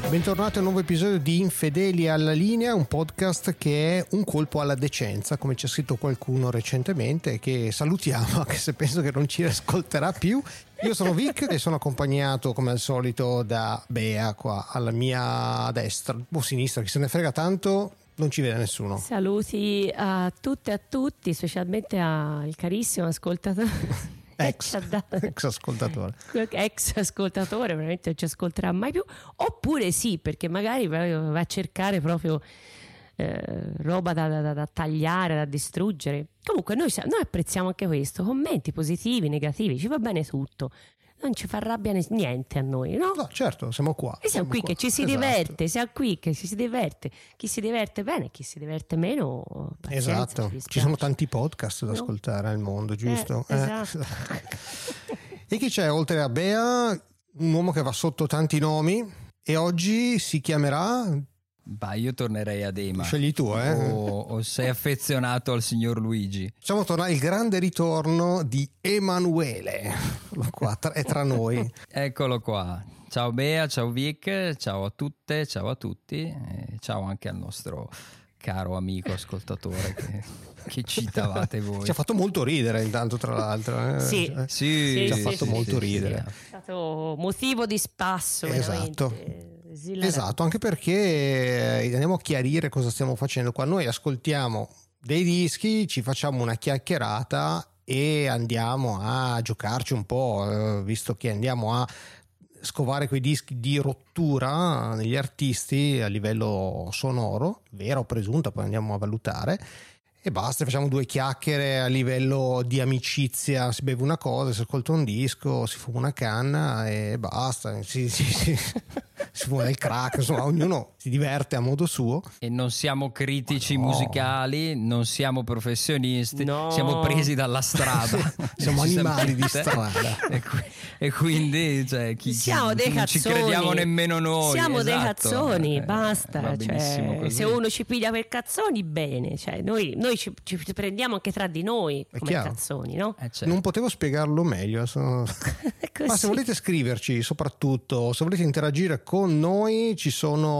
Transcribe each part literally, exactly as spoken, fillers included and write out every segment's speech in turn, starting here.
Bentornati a un nuovo episodio di Infedeli alla linea, un podcast che è un colpo alla decenza, come ci ha scritto qualcuno recentemente, che salutiamo, anche se penso che non ci ascolterà più. Io sono Vic e sono accompagnato come al solito da Bea qua alla mia destra o sinistra, chi se ne frega tanto, non ci vede nessuno. Saluti a tutte e a tutti, specialmente al carissimo ascoltatore. Ex, ex ascoltatore ex ascoltatore veramente non ci ascolterà mai più, oppure sì, perché magari va a cercare proprio eh, roba da, da, da tagliare, da distruggere. Comunque noi, noi apprezziamo anche questo, commenti positivi, negativi, ci va bene tutto, non ci fa rabbia niente a noi, no? No, certo, siamo qua. E siamo, siamo qui qua. Che ci si esatto. diverte, siamo qui che ci si diverte, chi si diverte bene, chi si diverte meno. Esatto, ci, ci sono tanti podcast da no? ascoltare al mondo, giusto? Eh, esatto. Eh. E chi c'è oltre a Bea? Un uomo che va sotto tanti nomi e oggi si chiamerà... Bah, io tornerei ad Ema. Scegli tu, eh? O, o sei affezionato al signor Luigi? Facciamo tornare il grande ritorno di Emanuele. Qua, tra, è tra noi. Eccolo qua. Ciao Bea, ciao Vic, ciao a tutte, ciao a tutti. E ciao anche al nostro caro amico ascoltatore che, che citavate voi. Ci ha fatto molto ridere intanto, tra l'altro. Eh? Sì. Cioè, sì, ci ha sì, fatto sì, molto sì, ridere. Sì, sì. È stato motivo di spasso. Esatto. Veramente. Esatto, anche perché andiamo a chiarire cosa stiamo facendo qua. Noi ascoltiamo dei dischi, ci facciamo una chiacchierata e andiamo a giocarci un po', visto che andiamo a scovare quei dischi di rottura negli artisti a livello sonoro, vera o presunta, poi andiamo a valutare. E basta, facciamo due chiacchiere a livello di amicizia, si beve una cosa, si ascolta un disco, si fuma una canna e basta, si, si, si, si fuma il crack, insomma ognuno si diverte a modo suo. E non siamo critici no. musicali, non siamo professionisti, no. siamo presi dalla strada. Siamo animali di strada. E, qui, e quindi cioè, chi, siamo chi, dei non cazzoni. ci crediamo nemmeno noi. Siamo esatto. dei cazzoni, eh, basta. Cioè, se uno ci piglia per cazzoni, bene. Cioè, noi, noi ci, ci prendiamo anche tra di noi È come chiaro. cazzoni, no? Eh, certo. Non potevo spiegarlo meglio. Sono... Ma se volete scriverci, soprattutto se volete interagire con noi, ci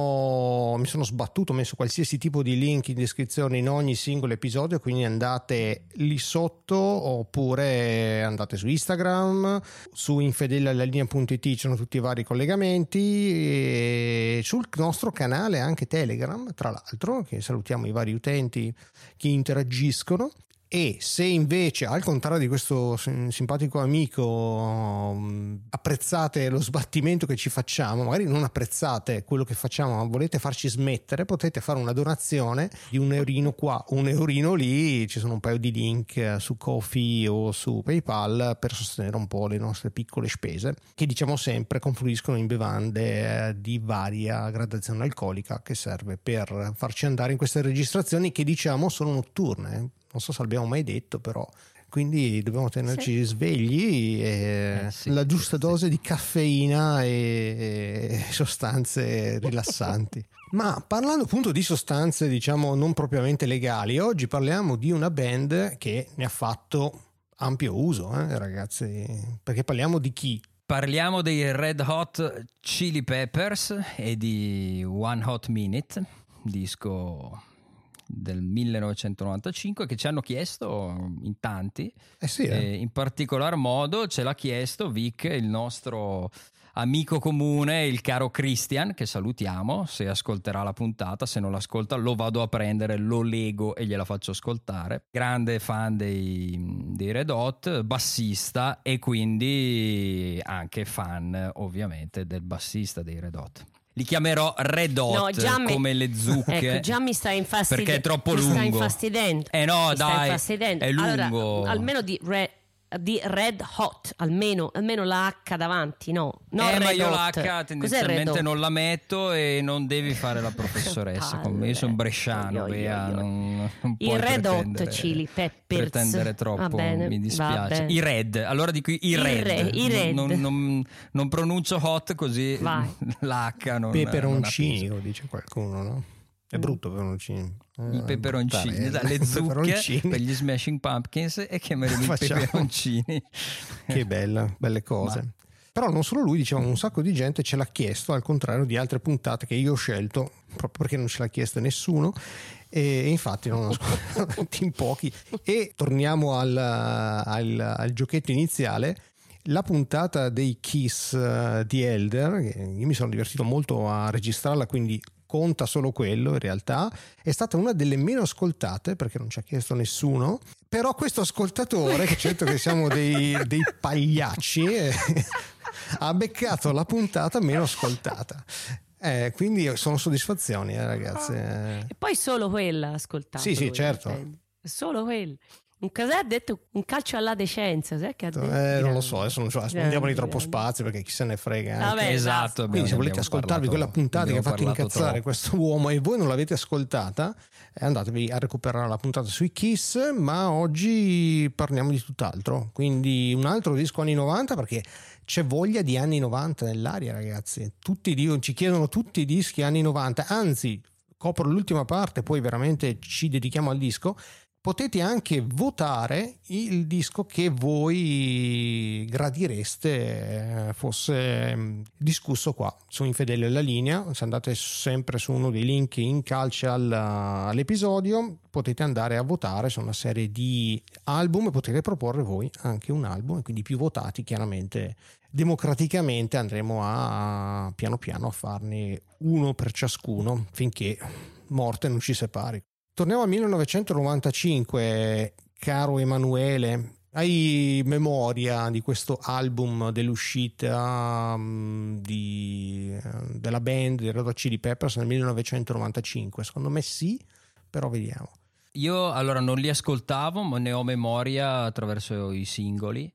sono mi sono sbattuto, ho messo qualsiasi tipo di link in descrizione in ogni singolo episodio, quindi andate lì sotto oppure andate su Instagram, su infedelialalinea punto it, ci sono tutti i vari collegamenti, e sul nostro canale anche Telegram, tra l'altro, che salutiamo i vari utenti che interagiscono. E se invece, al contrario di questo simpatico amico, apprezzate lo sbattimento che ci facciamo, magari non apprezzate quello che facciamo ma volete farci smettere, potete fare una donazione di un eurino qua, un eurino lì, ci sono un paio di link su Ko-fi o su PayPal per sostenere un po' le nostre piccole spese, che diciamo sempre confluiscono in bevande di varia gradazione alcolica, che serve per farci andare in queste registrazioni che diciamo sono notturne. Non so se l'abbiamo mai detto, però quindi dobbiamo tenerci sì. svegli e eh, sì, la giusta sì, dose sì. di caffeina e sostanze rilassanti. Ma parlando appunto di sostanze, diciamo, non propriamente legali, oggi parliamo di una band che ne ha fatto ampio uso, eh, ragazzi, perché parliamo di chi? Parliamo dei Red Hot Chili Peppers e di One Hot Minute, disco del millenovecentonovantacinque che ci hanno chiesto in tanti, eh sì, eh. E in particolar modo ce l'ha chiesto Vic, il nostro amico comune, il caro Christian, che salutiamo se ascolterà la puntata. Se non l'ascolta lo vado a prendere, lo lego e gliela faccio ascoltare. Grande fan dei, dei Red Hot, bassista e quindi anche fan ovviamente del bassista dei Red Hot. Li chiamerò Red Hot, no, me, come le zucche. Ecco, già mi sta infastidendo. Perché è troppo mi lungo. Mi sta infastidendo. Eh no, mi dai, è lungo. Allora, almeno di Red, di Red Hot, almeno, almeno la H davanti, no? Non eh, Red ma io Hot. la H tendenzialmente non la metto e non devi fare la professoressa con me. Io sono bresciano, Bea, non, non puoi il Red Hot Chili Peppers. Pretendere troppo, bene, mi dispiace. I Red, allora dico i, I Red. Re, i red. Non, non, non pronuncio hot così. Vai. La H non peperoncini, lo dice qualcuno, no? È brutto peperoncini. Eh, I peperoncini, le zucche per gli Smashing Pumpkins e chiameremo i peperoncini. Che bella, belle cose. Ma Però non solo lui, diceva, un sacco di gente ce l'ha chiesto, al contrario di altre puntate che io ho scelto proprio perché non ce l'ha chiesto nessuno, e infatti non ho ascoltato in pochi. E torniamo al, al, al giochetto iniziale. La puntata dei Kiss uh, di Elder, che io mi sono divertito molto a registrarla, quindi conta solo quello, in realtà è stata una delle meno ascoltate perché non ci ha chiesto nessuno, però questo ascoltatore, che certo che siamo dei, dei pagliacci, eh, ha beccato la puntata meno ascoltata. Eh, quindi sono soddisfazioni, eh, ragazzi. Eh. E poi solo quella ascoltata. Sì, sì, lui, certo. cioè, solo quella. Un cos'è ha detto? Un calcio alla decenza, sai che ha detto? Eh, non lo so, adesso non so, andiamo di troppo spazio perché chi se ne frega. Eh. Vabbè, esatto. Quindi se volete ascoltarvi parlato, quella puntata che ha fatto incazzare troppo. questo uomo e voi non l'avete ascoltata, eh, andatevi a recuperare la puntata sui Kiss, ma oggi parliamo di tutt'altro, quindi un altro disco anni novanta, perché c'è voglia di anni novanta nell'aria, ragazzi. Tutti ci chiedono tutti i dischi anni novanta, anzi copro l'ultima parte, poi veramente ci dedichiamo al disco. Potete anche votare il disco che voi gradireste fosse discusso qua su Infedeli alla linea. Se andate sempre su uno dei link in calce all'episodio, potete andare a votare su una serie di album e potete proporre voi anche un album, e quindi più votati chiaramente democraticamente andremo a piano piano a farne uno per ciascuno finché morte non ci separi. Torniamo al millenovecentonovantacinque, caro Emanuele. Hai memoria di questo album dell'uscita um, di, uh, della band di Red Hot Chili Peppers nel millenovecentonovantacinque? Secondo me sì, però vediamo. Io allora non li ascoltavo, ma ne ho memoria attraverso i singoli,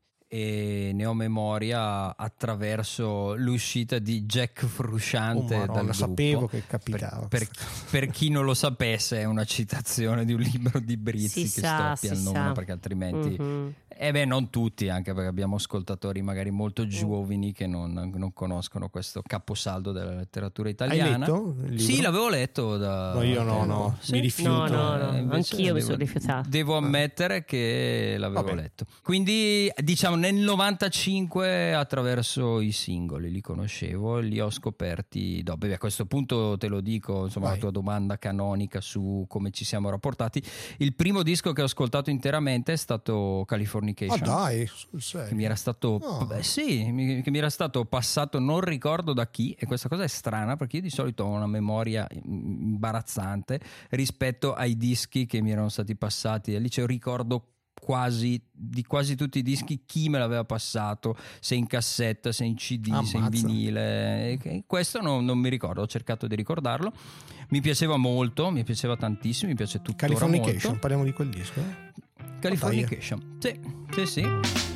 e ne ho memoria attraverso l'uscita di Jack Frusciante. Oh, Madonna, dal sapevo gruppo. che capitava. Per, per, per chi non lo sapesse, è una citazione di un libro di Brizzi si che sa, stoppia il si nome, sa. perché altrimenti Mm-hmm. eh beh, non tutti, anche perché abbiamo ascoltatori magari molto giovani che non, non conoscono questo caposaldo della letteratura italiana. Hai letto il libro? Sì, l'avevo letto da No, io no, no, sì? mi rifiuto. No, no, no. Eh, invece Anch'io mi devo- sono rifiutato. Devo ammettere che l'avevo Vabbè. letto. Quindi, diciamo, nel novantacinque attraverso i singoli li conoscevo, li ho scoperti dopo. A questo punto te lo dico, insomma, Vai. la tua domanda canonica su come ci siamo rapportati. Il primo disco che ho ascoltato interamente è stato Californication. Ah dai, sul serio. Che mi era stato Oh. beh, sì, mi- che mi era stato passato, non ricordo da chi, e questa cosa è strana perché io di solito ho una memoria imbarazzante rispetto ai dischi che mi erano stati passati al liceo. Ricordo quasi di quasi tutti i dischi chi me l'aveva passato, se in cassetta, se in C D, se in Ammazza. vinile. E che- questo non, non mi ricordo, ho cercato di ricordarlo. Mi piaceva molto, mi piaceva tantissimo, mi piace tuttora Californication, molto. parliamo di quel disco. Californication. Sì, sì, sì.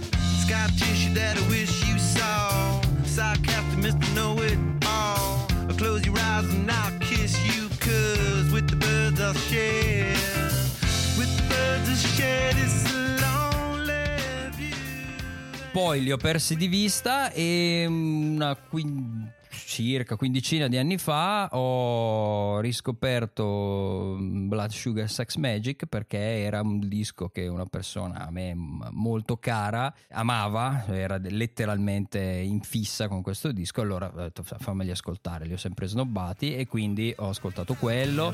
Scar tissue that I wish you saw. Sarcastic Mister Know It All. I'll close your eyes and I'll kiss you, cause with the birds I'll share. With the birds I'll share this lonely view. Poi li ho persi di vista e una quin- circa quindicina di anni fa ho riscoperto Blood Sugar Sex Magic, perché era un disco che una persona a me molto cara amava, era letteralmente in fissa con questo disco. Allora ho detto fammeli ascoltare, li ho sempre snobbati e quindi ho ascoltato quello.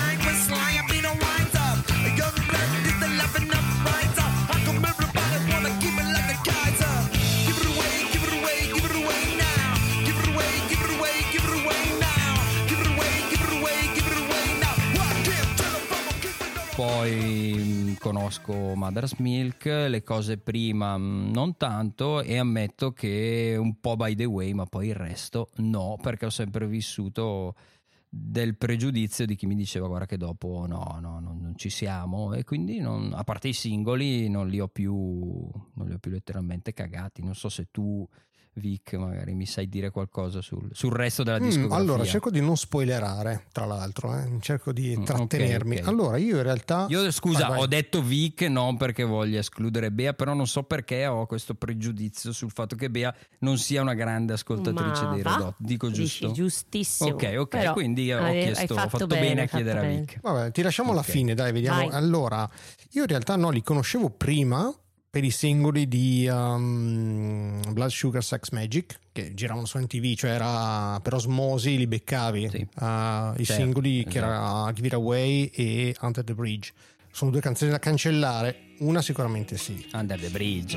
Poi mh, conosco Mother's Milk, le cose prima mh, non tanto, e ammetto che un po' By the Way, ma poi il resto no, perché ho sempre vissuto del pregiudizio di chi mi diceva guarda che dopo no, no, no non ci siamo, e quindi non, a parte i singoli non li ho più non li ho più letteralmente cagati. Non so se tu, Vic, magari mi sai dire qualcosa sul, sul resto della Mm, discografia. allora cerco di non spoilerare, tra l'altro, eh. cerco di Mm, trattenermi. ok, ok. Allora io in realtà Io scusa, Vai, vai. ho detto Vic non perché voglia escludere Bea, però non so perché ho questo pregiudizio sul fatto che Bea non sia una grande ascoltatrice Ma dei va? Red Hot. Dico giusto? Dici giustissimo. Ok, ok, Però quindi ho, hai- hai chiesto, ho fatto bene, bene a hai fatto chiedere a bene. Vic. Vabbè, ti lasciamo alla Ok. fine, dai, vediamo. Vai. Allora, io in realtà no, li conoscevo prima, per i singoli di um, Blood Sugar Sex Magic, che giravano su M T V, cioè era per osmosi, li beccavi, sì. uh, i certo, singoli esatto. che era Give It Away e Under the Bridge. Sono due canzoni da cancellare, una sicuramente sì. Under the Bridge.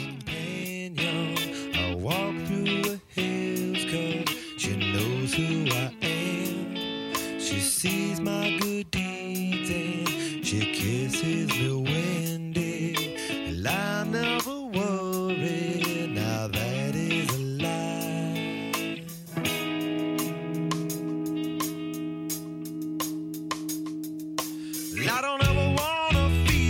I walk through the hills 'cause she knows who I am. She sees my good deeds and she kisses me when and I never worry. Now that is a lie. I don't ever wanna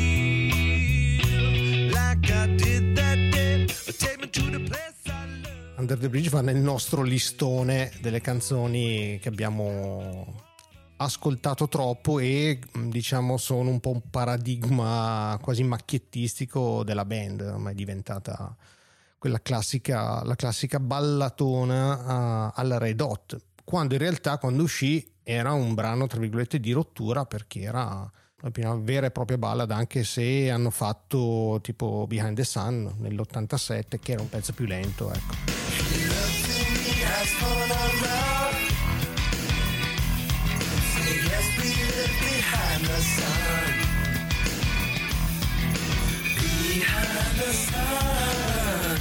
feel like I did that day. Take me to the place I love. Under the Bridge va nel nostro listone delle canzoni che abbiamo ascoltato troppo e diciamo sono un po' un paradigma quasi macchiettistico della band, ormai è diventata quella classica, la classica ballatona uh, alla Red Hot, quando in realtà quando uscì era un brano tra virgolette di rottura, perché era la prima vera e propria ballad, anche se hanno fatto tipo Behind the Sun nell'ottantasette, che era un pezzo più lento, ecco. Behind the sun, behind the sun.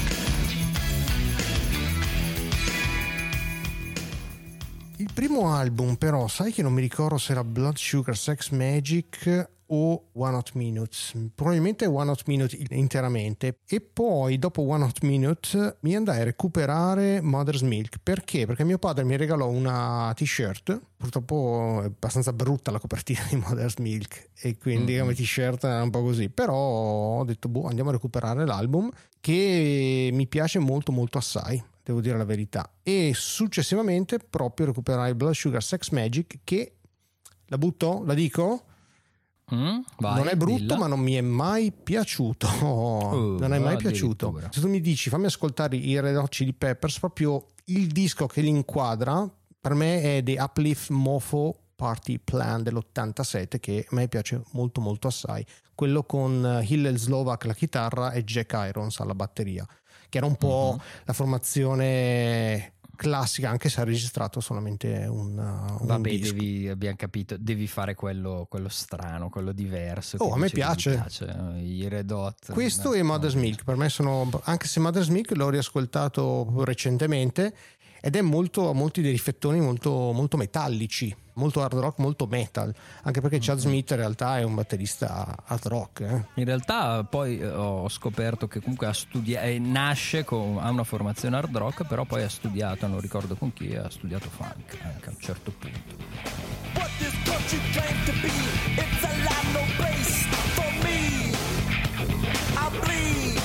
Il primo album però, sai che non mi ricordo se era Blood Sugar Sex Magic o One Hot Minutes, probabilmente One Hot Minute interamente, e poi dopo One Hot Minute mi andai a recuperare Mother's Milk. Perché? Perché mio padre mi regalò una t-shirt, purtroppo è abbastanza brutta la copertina di Mother's Milk e quindi mm-hmm. come t-shirt era un po' così, però ho detto boh, andiamo a recuperare l'album, che mi piace molto molto assai, devo dire la verità, e successivamente proprio recuperai Blood Sugar Sex Magic, che la butto, la dico? Mm, vai, non è brutto, dilla. ma non mi è mai piaciuto. Uh, non è mai piaciuto. Se tu mi dici fammi ascoltare i Red Hot Chili Peppers, proprio il disco che li inquadra per me è The Uplift Mofo Party Plan dell'ottantasette, che a me piace molto molto assai, quello con Hillel Slovak alla chitarra e Jack Irons alla batteria, che era un po' uh-huh. la formazione classica, anche se ha registrato solamente un, un Vabbè, disco. devi, abbiamo capito, devi fare quello, quello strano, quello diverso. Oh, a me piace. piace. I Red Hot. Questo eh, e Mother's no. Milk per me sono, anche se Mother's Milk l'ho riascoltato recentemente ed è molto, ha molti dei riflettoni molto, molto metallici, molto hard rock, molto metal, anche perché Chad Smith in realtà è un batterista hard rock. Eh. In realtà poi ho scoperto che comunque ha studiato, eh, nasce con, ha una formazione hard rock, però poi ha studiato, non ricordo con chi, ha studiato funk anche a un certo punto. What this country claims to be, it's a land no place for me. I bleed.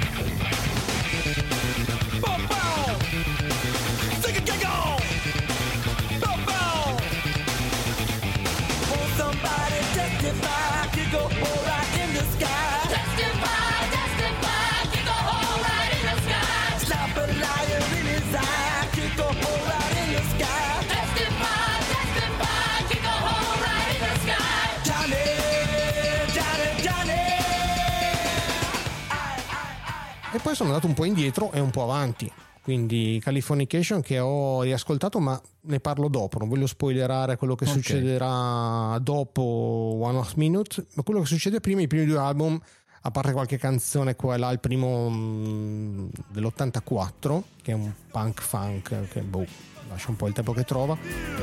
Boom, boom. Sing it, kick on. Boom, boom. Won't somebody testify? You go all right in the sky. Testify, testify, kick a hole right in the sky. Slap a liar in his eye. Kick a hole right in the sky. Testify, testify, kick a hole right in the sky. Johnny, Johnny, Johnny. E poi sono andato un po' indietro e un po' avanti, quindi Californication, che ho riascoltato, ma ne parlo dopo, non voglio spoilerare quello che Okay. succederà dopo One Hot Minute, ma quello che succede prima, i primi due album, a parte qualche canzone qua e là, il primo mh, dell'ottantaquattro, che è un punk funk che boh, lascia un po' il tempo che trova.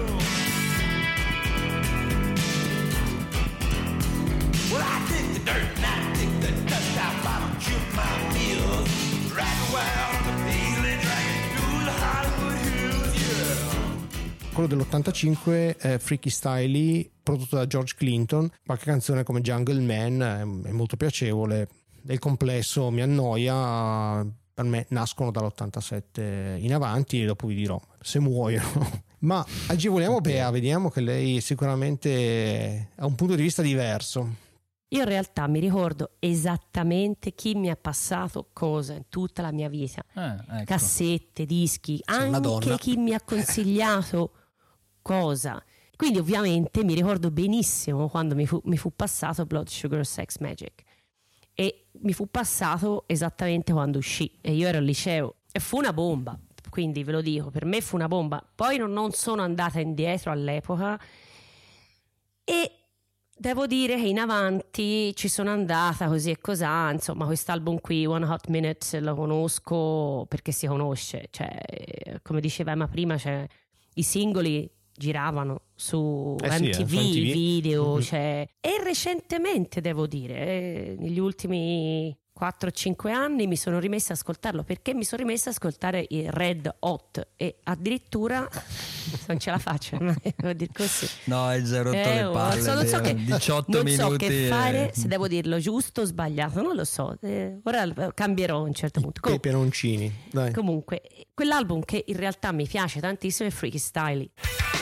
Well, I dig the dirt and I dig the dust. I bottom chip my meals. Drag wild the feeling, dragging through the Hollywood hills, yeah. Quello dell'ottantacinque è Freaky Styley, prodotto da George Clinton. Qualche canzone come Jungle Man è, è molto piacevole. Nel complesso mi annoia, per me nascono dall'ottantasette in avanti e dopo vi dirò se muoiono. Ma agevoliamo Bea, vediamo che lei sicuramente ha un punto di vista diverso. Io in realtà mi ricordo esattamente chi mi ha passato cosa in tutta la mia vita. Eh, ecco. Cassette, dischi, Sei una donna. anche chi mi ha consigliato cosa. Quindi ovviamente mi ricordo benissimo quando mi fu, mi fu passato Blood Sugar Sex Magic. E mi fu passato esattamente quando uscì e io ero al liceo e fu una bomba, quindi ve lo dico, per me fu una bomba. Poi non, non sono andata indietro all'epoca e devo dire che in avanti ci sono andata così e cosà, insomma quest'album qui, One Hot Minute, lo conosco perché si conosce, cioè come diceva Emma prima, cioè, i singoli giravano su Eh sì, M T V, eh, su M T V. video, Mhm. cioè, e recentemente devo dire, eh, negli ultimi quattro cinque anni mi sono rimessa a ascoltarlo perché mi sono rimessa a ascoltare il Red Hot e addirittura non ce la faccio, ma devo dire così. No, hai già rotto Eh, le oh, palle. so- non so che- diciotto non so minuti. che fare, e- se devo dirlo giusto o sbagliato, non lo so. Eh, ora eh, cambierò a un certo punto. Com- Peperoncini, dai. comunque, quell'album che in realtà mi piace tantissimo è Freaky Style.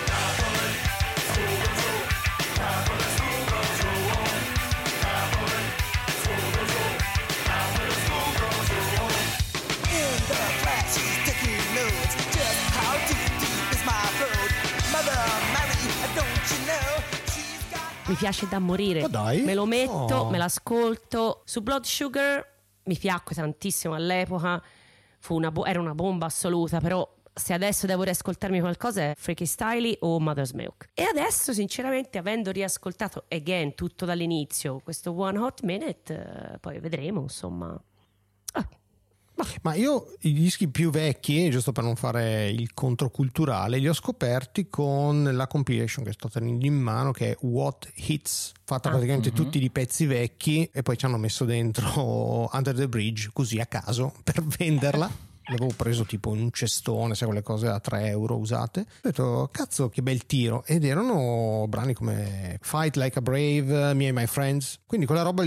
In the class, she's taking notes. Just how deep, deep is my throat? Mother Mary, don't you know? She's got Mi piace da morire. Ma dai. Me lo metto, Oh. me l'ascolto. Su Blood Sugar mi piacque tantissimo all'epoca. Fu una bo- era una bomba assoluta, però se adesso devo riascoltarmi qualcosa è Freaky Style o Mother's Milk. E adesso, sinceramente, avendo riascoltato again tutto dall'inizio, questo One Hot Minute, eh, poi vedremo, insomma. Ah, Ma io i dischi più vecchi, giusto per non fare il controculturale, li ho scoperti con la compilation che sto tenendo in mano, che è What Hits, fatta Ah. praticamente tutti di pezzi vecchi, e poi ci hanno messo dentro Under the Bridge così a caso per venderla. L'avevo preso tipo in un cestone, sai, quelle cose a tre euro usate. Ho detto, cazzo, che bel tiro. Ed erano brani come Fight Like a Brave, Me and My Friends. Quindi quella roba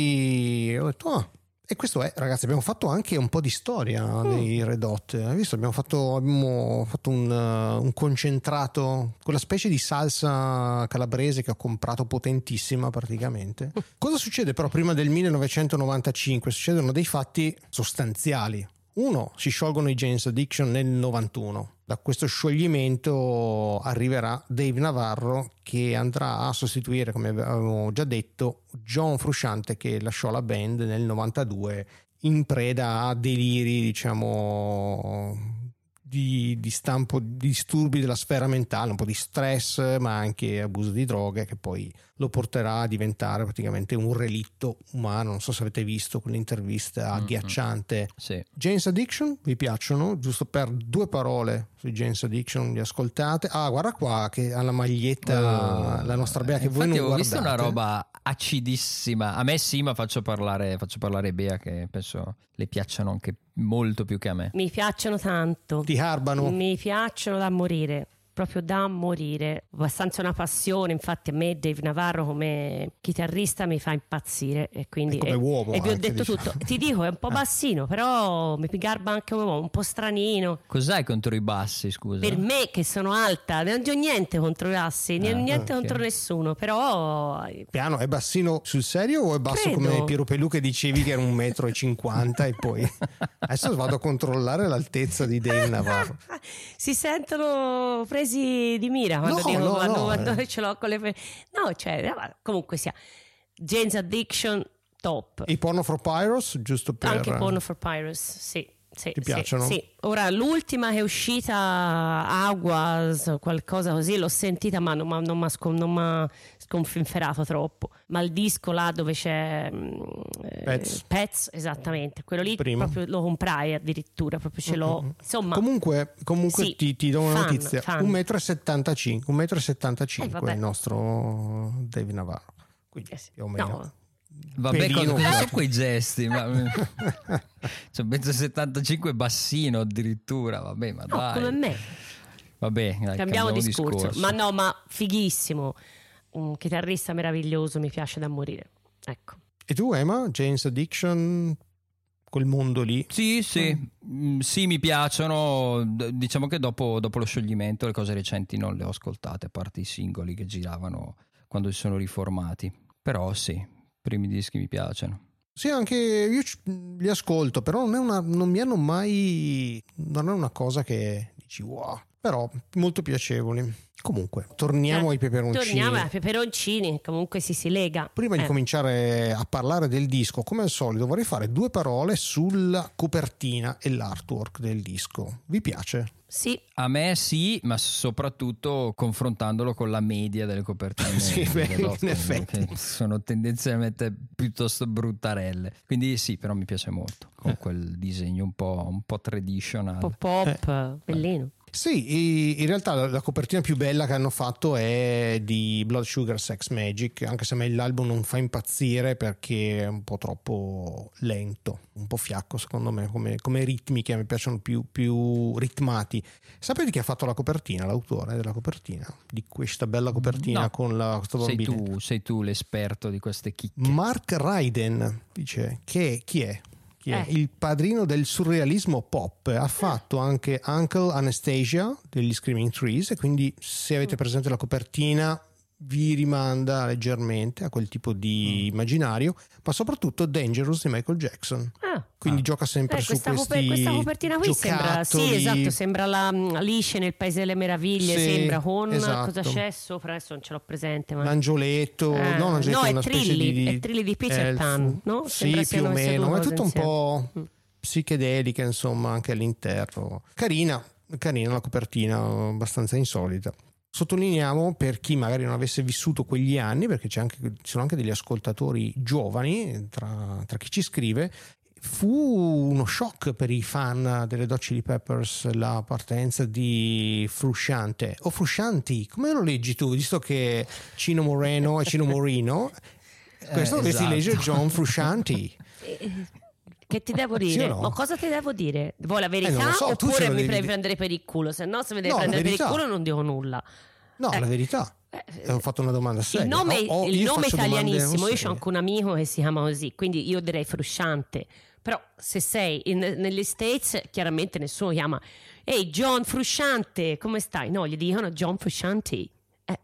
lì ho detto, ah. E questo è, ragazzi, abbiamo fatto anche un po' di storia nei Red Hot. Hai visto? Abbiamo fatto, abbiamo fatto un, uh, un concentrato, quella specie di salsa calabrese che ho comprato potentissima praticamente. Cosa succede però prima del millenovecentonovantacinque? Succedono dei fatti sostanziali. Uno, si sciolgono i Jane's Addiction nel novantuno. Da questo scioglimento arriverà Dave Navarro, che andrà a sostituire, come avevamo già detto, John Frusciante, che lasciò la band nel novantadue in preda a deliri, diciamo, di, di stampo, di disturbi della sfera mentale, un po' di stress, ma anche abuso di droghe, che poi lo porterà a diventare praticamente un relitto umano. Non so se avete visto quell'intervista agghiacciante. Sì. Jane's Addiction, vi piacciono? Giusto per due parole su Jane's Addiction, li ascoltate. Ah, guarda qua che ha la maglietta, Oh. la nostra Bea, che voi Infatti non ho guardate. visto una roba acidissima. A me sì, ma faccio parlare, faccio parlare Bea, che penso le piacciono anche molto più che a me. mi piacciono tanto. Ti harbano. Mi piacciono da morire, proprio da morire. Abbastanza una passione, infatti a me Dave Navarro come chitarrista mi fa impazzire e quindi È come e, uovo e vi ho anche, detto diciamo. tutto. Ti dico, è un po' bassino, però mi garba anche un po', un po' stranino. Cos'hai contro i bassi, scusa? Per me che sono alta, non ho niente contro i bassi, Ah, niente ok. contro nessuno, però Piano, è bassino sul serio o è basso Credo. come Piero Pelù che dicevi che era un metro e cinquanta e poi adesso vado a controllare l'altezza di Dave Navarro. si sentono presi di mira quando No, dico no, quando, no, quando eh. ce l'ho con le fe- no, cioè eh, comunque sia Jane's Addiction top. I Porno for Pyros, giusto per Anche Porno for Pirates, sì. Sì, Ti sì, piacciono? sì. Ora l'ultima che è uscita, Aguas, qualcosa così, l'ho sentita ma non mi ha sconfinferato troppo. Ma il disco là dove c'è mm, eh, Pets. Pets, esattamente, quello lì Primo. proprio lo comprai addirittura, proprio ce l'ho. Insomma, Comunque, comunque sì, ti, ti do una fan, notizia: fan. un metro e settantacinque, un metro e settantacinque Eh, vabbè. è il nostro Dave Navarro. Quindi Eh sì. più o meno. No. Vabbè, pelino cosa, cosa proprio. sono quei gesti? Ma... cioè, mezzo settantacinque bassino addirittura. Vabbè, ma no, dai. come me. Vabbè, dai, Cambiamo discorso. Ma no, ma fighissimo. Un chitarrista meraviglioso, mi piace da morire. Ecco. E tu, Emma, Jane's Addiction, quel mondo lì? Sì, sì, Mm, sì, mi piacciono. D- Diciamo che dopo, dopo lo scioglimento le cose recenti non le ho ascoltate, a parte i singoli che giravano quando si sono riformati. Però sì, i primi dischi mi piacciono. Sì, anche io ci- li ascolto, però non, è una, non mi hanno mai. Non è una cosa che dici wow, però molto piacevoli. Comunque, torniamo Eh, ai peperoncini. Torniamo ai peperoncini, comunque si si lega. Prima di Eh. cominciare a parlare del disco, come al solito, vorrei fare due parole sulla copertina e l'artwork del disco. Vi piace? Sì, A me sì, ma soprattutto confrontandolo con la media delle copertine Sì, beh, dell'Otto, in effetti. che sono tendenzialmente piuttosto bruttarelle. Quindi sì, però mi piace molto, con quel disegno un po', un po' traditional. un po' pop, bellino. Sì, i- in realtà la, la copertina più bella che hanno fatto è di Blood Sugar Sex Magic, anche se a me l'album non fa impazzire perché è un po' troppo lento, un po' fiacco secondo me, come, come ritmi che mi piacciono più, più ritmati. Sapete chi ha fatto la copertina, l'autore della copertina, di questa bella copertina No, con la, questo sei bambino? tu, sei tu l'esperto di queste chicche. Mark Ryden dice che chi è? Chi è? Eh. Il padrino del surrealismo pop. Ha fatto anche Uncle Anastasia degli Screaming Trees, e quindi se avete presente la copertina vi rimanda leggermente a quel tipo di immaginario, ma soprattutto Dangerous di Michael Jackson. Ah. Quindi gioca sempre Eh, su questa, questi coper- questa copertina qui sembra, sì, giocattoli. esatto, sembra la mm, Alice nel Paese delle Meraviglie, Sì, sembra con esatto. cosa c'è sopra, adesso non ce l'ho presente, ma L'angioletto, Eh, no, l'angioletto, no, è una specie Trilli, di è Trilli di Peter elfo. Pan, no? Sì, Sembra più siano o queste meno, due ma è cose tutto un insieme. po' Mm. psichedelica, insomma, anche all'interno. Carina, carina la copertina, abbastanza insolita. Sottolineiamo, per chi magari non avesse vissuto quegli anni, perché c'è anche, ci sono anche degli ascoltatori giovani tra, tra chi ci scrive, fu uno shock per i fan delle Hot Chili Peppers la partenza di Frusciante o Fruscianti, come lo leggi tu, visto che Cino Moreno e Cino Morino, questo Eh, dovresti esatto. leggere John Fruscianti. Che ti devo Sì dire? o no? Ma cosa ti devo dire? Vuoi la Eh, verità non lo so, tu ce oppure lo mi devi devi dire. prendere per il culo? Se no, se mi devi No, la prendere per il verità. culo non dico nulla. No, Eh. la verità. Eh, Ho fatto una domanda seria. Il nome, O- o il io nome faccio domande italianissimo, non io ho serie. anche un amico che si chiama così, quindi io direi Frusciante. Però se sei in- negli States, chiaramente nessuno chiama ehi John Frusciante, come stai? No, gli dicono John Frusciante. Eh,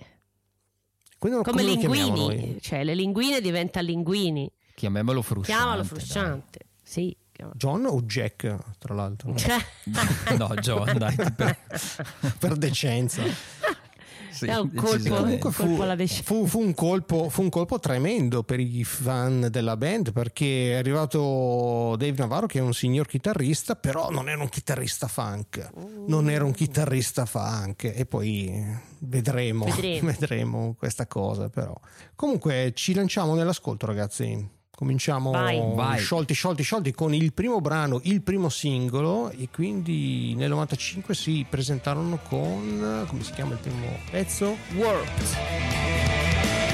Quindi come lo chiamiamo linguini, noi? cioè le linguine diventa linguini. Chiamiamolo frusciante. Chiamalo dai. Frusciante. Sì. chiamalo. John o Jack, tra l'altro, No, John, dai, ti prego. per decenza. Sì, È un colpo. decisamente. Comunque colpo fu, alla decenza. fu- fu un colpo, fu un colpo tremendo per i fan della band, perché è arrivato Dave Navarro, che è un signor chitarrista, però non era un chitarrista funk, non era un chitarrista funk, e poi vedremo, Vedremo. vedremo questa cosa. Però comunque ci lanciamo nell'ascolto, ragazzi. Cominciamo Vai. Vai. sciolti sciolti sciolti con il primo brano, il primo singolo, e quindi nel novantacinque si presentarono con, come si chiama il primo pezzo? Warped.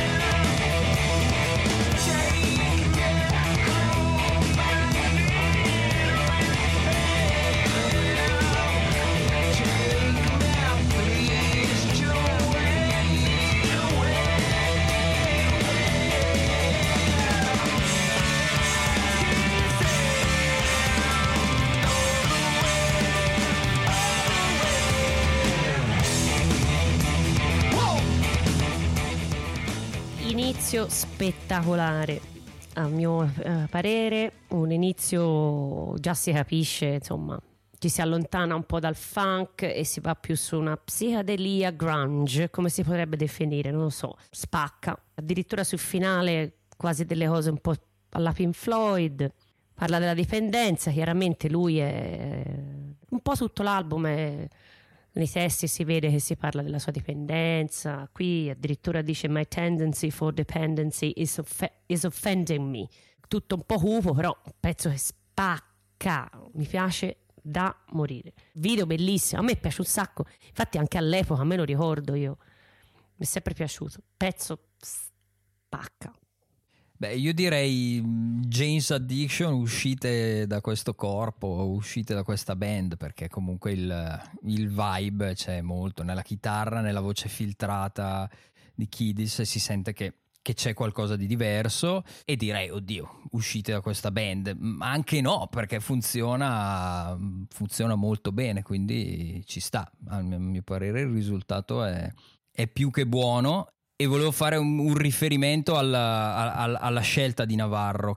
Inizio spettacolare, a mio eh, parere, un inizio già si capisce, insomma, ci si allontana un po' dal funk e si va più su una psichedelia grunge, come si potrebbe definire, non lo so, spacca, addirittura sul finale quasi delle cose un po' alla Pink Floyd, parla della dipendenza, chiaramente lui è un po' tutto l'album è nei testi si vede che si parla della sua dipendenza, qui addirittura dice my tendency for dependency is, off- is offending me, tutto un po' cupo, però un pezzo che spacca, mi piace da morire, video bellissimo, a me piace un sacco, infatti anche all'epoca me lo ricordo io, mi è sempre piaciuto, pezzo spacca. Beh, io direi mh, Jane's Addiction, uscite da questo corpo, uscite da questa band, perché comunque il, il vibe c'è molto nella chitarra, nella voce filtrata di Kiddis, e si sente che, che c'è qualcosa di diverso, e direi oddio, uscite da questa band, ma anche no, perché funziona, funziona molto bene, quindi ci sta, a mio, a mio parere il risultato è, è più che buono. E volevo fare un, un riferimento alla, alla, alla scelta di Navarro, che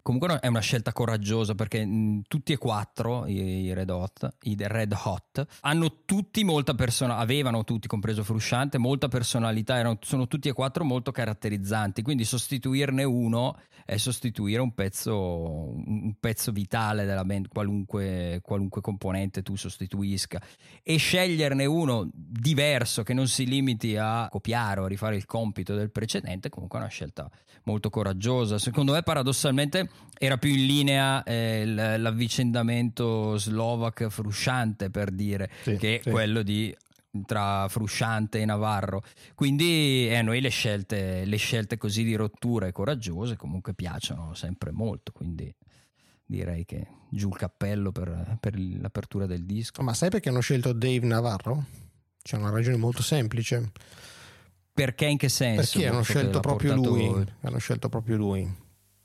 comunque è una scelta coraggiosa, perché mh, tutti e quattro i, i Red Hot, i Red Hot hanno tutti molta persona, avevano tutti, compreso Frusciante, molta personalità, erano, sono tutti e quattro molto caratterizzanti, quindi sostituirne uno è sostituire un pezzo, un pezzo vitale della band, qualunque, qualunque componente tu sostituisca, e sceglierne uno diverso che non si limiti a copiare o a rifare il compito del precedente, comunque è una scelta molto coraggiosa. Secondo me paradossalmente era più in linea eh, l'avvicendamento Slovak Frusciante, per dire, Sì, che sì. quello di tra Frusciante e Navarro, quindi eh, a noi le scelte, le scelte così di rottura e coraggiose comunque piacciono sempre molto, quindi direi che giù il cappello per, per l'apertura del disco. Ma sai perché hanno scelto Dave Navarro? C'è una ragione molto semplice. Perché, in che senso? Perché hanno Visto che scelto l'ha proprio portato- lui. Hanno scelto proprio lui.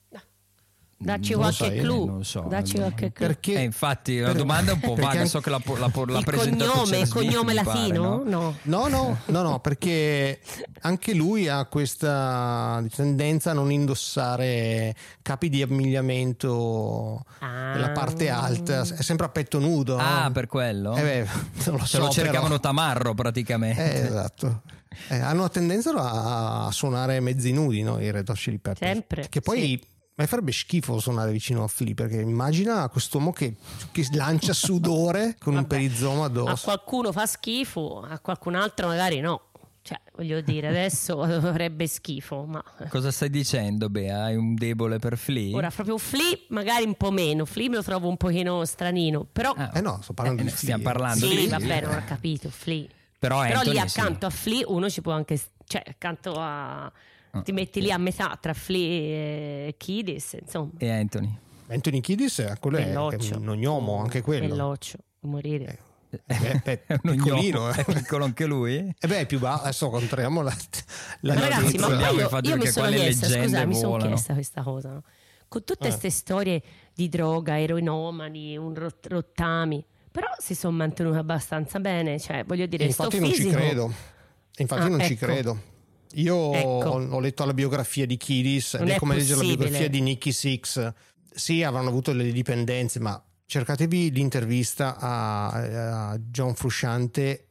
Dacci Non qualche sai, clue. non so. Dacci qualche clue. Perché Eh, infatti la per- domanda è un po' perché vaga, anche- so che l'ha, l'ha, l'ha Il presentato cognome, Chad il Smith, cognome mi pare, latino? no? No. No, no, no, no, perché anche lui ha questa tendenza a non indossare capi di abbigliamento Ah. nella parte alta, è sempre a petto nudo. Ah, no? per quello? Eh beh, non lo Se so, lo cercavano però- tamarro praticamente. Eh, esatto. Eh, hanno una tendenza a, a suonare mezzi nudi, no? I Red Hot Chili Peppers. Sempre, Che poi a me farebbe schifo suonare vicino a Flea, perché immagina quest'uomo che, che lancia sudore con un Vabbè, perizoma A addosso. qualcuno fa schifo, a qualcun altro magari no. Cioè, voglio dire, adesso avrebbe schifo, ma Cosa stai dicendo, Bea? Hai un debole per Flea? ora proprio Flea magari un po' meno. Flea me lo trovo un pochino stranino, però Ah, Eh no, sto parlando eh, di ne stiamo Flea. parlando sì, di vabbè, non ho capito, Flea. Però, Però lì Anthony, sì. accanto a Flea uno ci può anche, cioè accanto a ti metti lì a metà tra Flea e Kiddis, insomma. E Anthony? Anthony Kiddis, quello è, Belloccio. è un ognomo, anche quello. Belloccio, morire. Eh, beh, È un piccolino, ognomo, eh. è piccolo anche lui? E beh, è più basso. Adesso contriamo la, la Ma ragazzi, ma Vogliamo poi io, infatti io mi perché sono qua le chiesta, leggende scusa, mi sono volano. chiesta questa cosa, no? Con tutte Eh. queste storie di droga, eroinomani, un rot- rottami, però si sono mantenuti abbastanza bene, cioè voglio dire, sto Infatti non ci fisico- credo. Infatti Ah, non ci ecco. credo. Io Ecco. ho, ho letto la biografia di Kiddis ed Non è è come leggere la possibile. biografia di Nicky Six. Sì, avranno avuto le dipendenze, ma cercatevi l'intervista a, a John Frusciante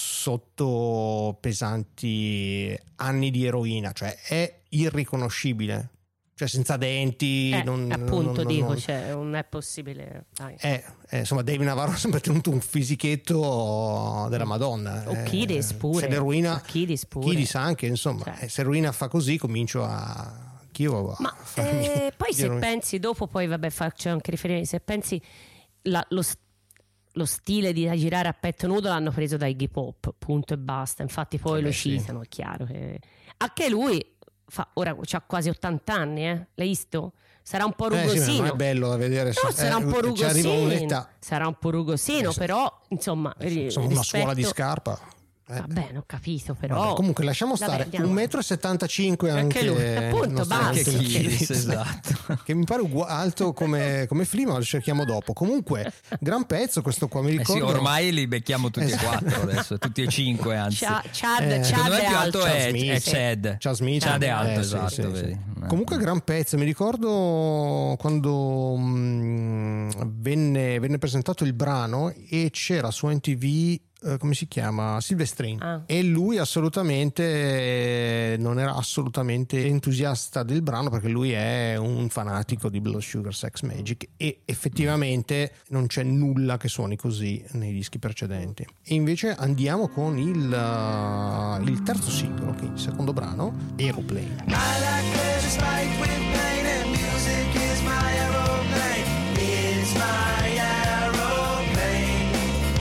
sotto pesanti anni di eroina, cioè è irriconoscibile, cioè senza denti. Eh, non, appunto non- dico, non- cioè, non è possibile. Dai. eh, eh, insomma, Dave Navarro ha sempre tenuto un fisichetto della Madonna. O eh, Kiddis pure. Se l'eroina, O Kiddis pure. Kiddis anche, insomma, Cioè. eh, se l'eroina fa così, comincio a. Anch'io a Ma farmi eh, poi gli se eroi- pensi, dopo poi vabbè faccio anche riferimento, se pensi la- lo, s- lo stile di girare a petto nudo l'hanno preso da Iggy Pop, punto e basta, infatti poi Eh lo beh, sì. citano, è chiaro che... Anche lui fa, ora ha quasi ottanta anni, eh? L'hai visto? Sarà un po' Eh, sì, ma rugosino. non è bello da vedere. No, se- sarà un eh, po' ci arriva rugosino, un'età. sarà un po' rugosino, Eh, sì. però insomma, ri- Insomma, una suola di rispetto- scarpa. Eh, Vabbè, non ho capito, però. vabbè, comunque lasciamo Vabbè, stare andiamo. un metro e settantacinque anche, Anche lui, appunto, il nostro basta. Anche Anthony Kiddis, Kiddis, esatto. che mi pare ugu- alto come, come Flea, ma lo cerchiamo dopo. Comunque, gran pezzo questo qua, mi Eh ricordo. sì, ormai li becchiamo tutti Esatto. e quattro adesso, tutti e cinque anzi. Cia- Chad, Eh, Chad Secondo me è più alto alto. è, Chad è Smith. Chad. Chad Smith, Chad è eh, alto, sì, esatto. sì, sì. vedi. Eh. Comunque gran pezzo, mi ricordo quando mh, venne, venne presentato il brano e c'era su M T V, eh, come si chiama? Silvestrin. Ah. E lui assolutamente eh, non era assolutamente entusiasta del brano, perché lui è un fanatico di Blood Sugar Sex Magic e effettivamente non c'è nulla che suoni così nei dischi precedenti. E invece andiamo con il, uh, il terzo singolo, che è il secondo brano, Aeroplane. I like pleasure spiked with pain, and music is my aeroplane. It's my aeroplane.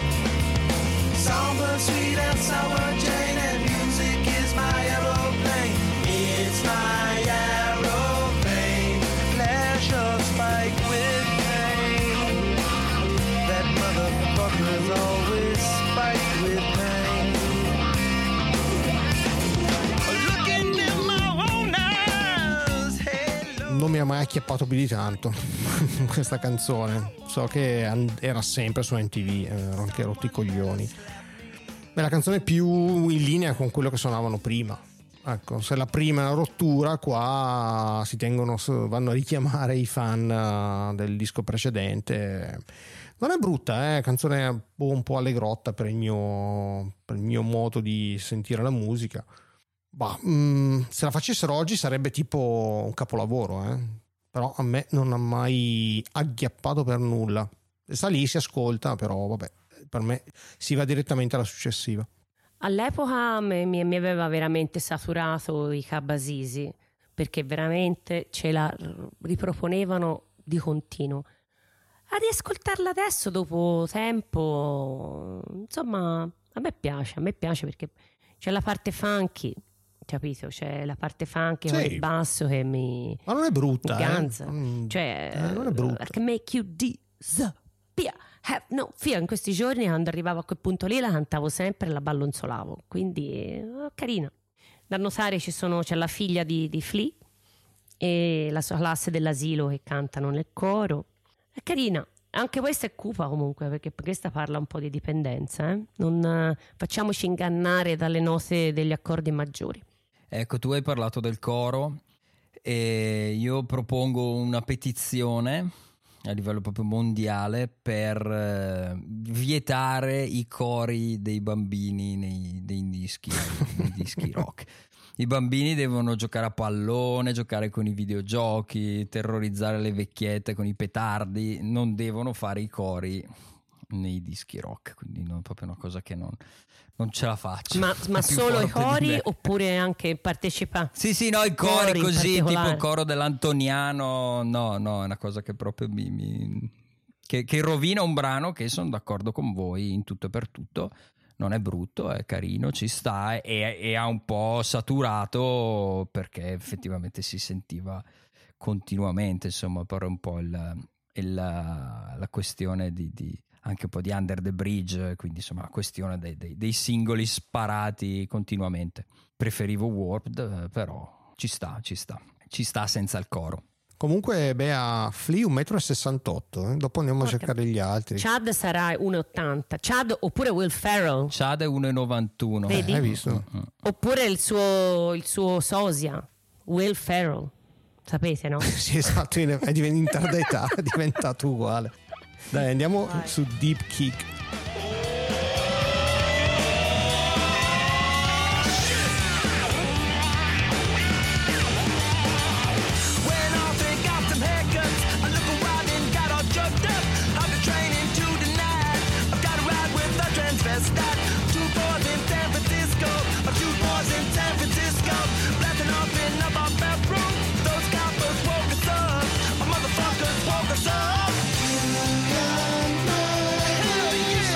Songbird sweet and sour Jane, and music is my aeroplane. It's my aeroplane. Pleasure spiked with pain. That motherfucker's always spiked with pain. Looking in my own eyes, hello. Non mi ha mai acchiappato più di tanto questa canzone. So che and- era sempre su M T V, eh, ero anche rotti i coglioni. È la canzone più in linea con quello che suonavano prima. Ecco, se la prima è una rottura, qua si tengono, vanno a richiamare i fan uh, del disco precedente. Non è brutta, eh? Canzone un po' allegrotta per il mio, per il mio modo di sentire la musica. Bah, mh, se la facessero oggi sarebbe tipo un capolavoro, eh? Però a me non ha mai agghiappato per nulla. Sta lì, si ascolta, però vabbè, per me si va direttamente alla successiva. All'epoca mi, mi mi aveva veramente saturato i Kabasisi, perché veramente ce la riproponevano di continuo. A riascoltarla adesso dopo tempo, insomma, a me piace, a me piace perché c'è la parte funky, capito? C'è la parte funky Sì. con il basso che mi, Ma non è brutta, mi ganza. eh? Mm, Cioè, eh, non è brutta. I can make you disappear. Have no fear. In questi giorni, quando arrivavo a quel punto lì, la cantavo sempre e la ballonzolavo. Quindi, eh, carina. Da notare ci sono, c'è la figlia di, di Flea e la sua classe dell'asilo che cantano nel coro. È carina. Anche questa è cupa comunque, perché questa parla un po' di dipendenza. Eh? Non eh, facciamoci ingannare dalle note degli accordi maggiori. Ecco, tu hai parlato del coro e io propongo una petizione a livello proprio mondiale per eh, vietare i cori dei bambini nei, nei dischi, nei dischi rock. I bambini devono giocare a pallone, giocare con i videogiochi, terrorizzare le vecchiette con i petardi, non devono fare i cori nei dischi rock, quindi non è proprio una cosa che non, non ce la faccio. Ma, ma È più solo i forte di cori me. oppure anche partecipa? Sì, sì, no, i cori, Cori in così, tipo particolare. il coro dell'Antoniano, no, no, è una cosa che proprio mi, mi- che, che rovina un brano, che sono d'accordo con voi in tutto e per tutto. Non è brutto, è carino, ci sta e, e ha un po' saturato perché effettivamente si sentiva continuamente, insomma, per un po' il, il- la questione di, di- anche un po' di Under the Bridge, quindi insomma la questione dei, dei- dei singoli sparati continuamente. Preferivo Warped, eh, però ci sta, ci sta, ci sta senza il coro. Comunque, Bea, Flea un metro e sessantotto, eh? Dopo andiamo a Porca- cercare gli altri. Chad sarà uno e ottanta. Chad oppure Will Ferrell. Chad è uno e novantuno. Vedi? Eh, hai visto? Oppure il suo, il suo sosia, Will Ferrell. Sapete, no? Sì, esatto, è diven- in tarda età, è diventato uguale. Dai, andiamo Vai. su Deep Kick. When all three got some haircuts, I look around and got all jumped up. I've been training to deny. I've got to ride with a transvestite. Two boys in San Francisco, uh, two boys in San Francisco, blasting off in a bar bathroom. Those coppers woke us up, a motherfuckers woke us up. Hell yeah!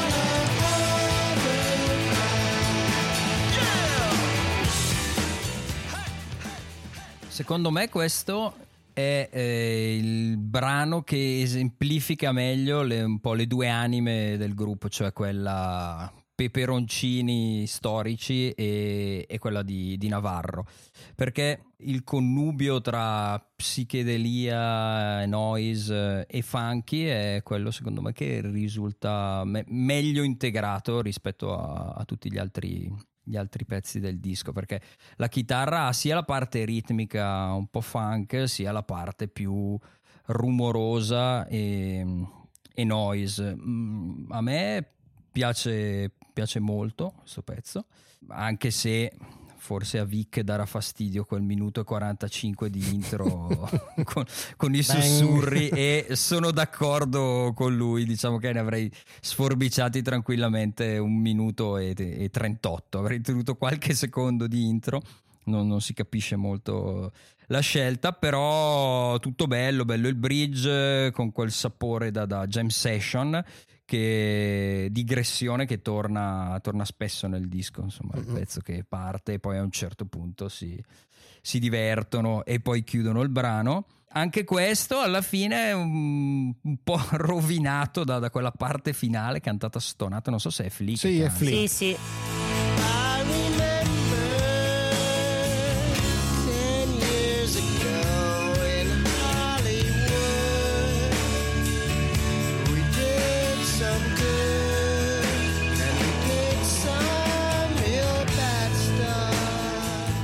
Secondo me questo è eh, il brano che esemplifica meglio le, un po' le due anime del gruppo, cioè quella peperoncini storici e, e quella di, di Navarro, perché il connubio tra psichedelia, noise e funky è quello secondo me che risulta me- meglio integrato rispetto a, a tutti gli altri gli altri pezzi del disco, perché la chitarra ha sia la parte ritmica un po' funk sia la parte più rumorosa e, e noise. Mm, a me piace, piace molto questo pezzo, anche se forse a Vic darà fastidio quel minuto e quarantacinque di intro con, con i sussurri, e sono d'accordo con lui, diciamo che ne avrei sforbiciati tranquillamente un minuto e, e trentotto, avrei tenuto qualche secondo di intro, non, non si capisce molto la scelta, però tutto bello, bello il bridge con quel sapore da, da jam session, che digressione che torna, torna spesso nel disco, insomma, il pezzo che parte e poi a un certo punto si, si divertono e poi chiudono il brano. Anche questo alla fine è un, un po' rovinato da, da quella parte finale cantata stonata, non so se è Flea. Sì, che è canta. Flea. Sì, sì. I remember ten years ago in Hollywood, we did some good and we did some real bad stuff.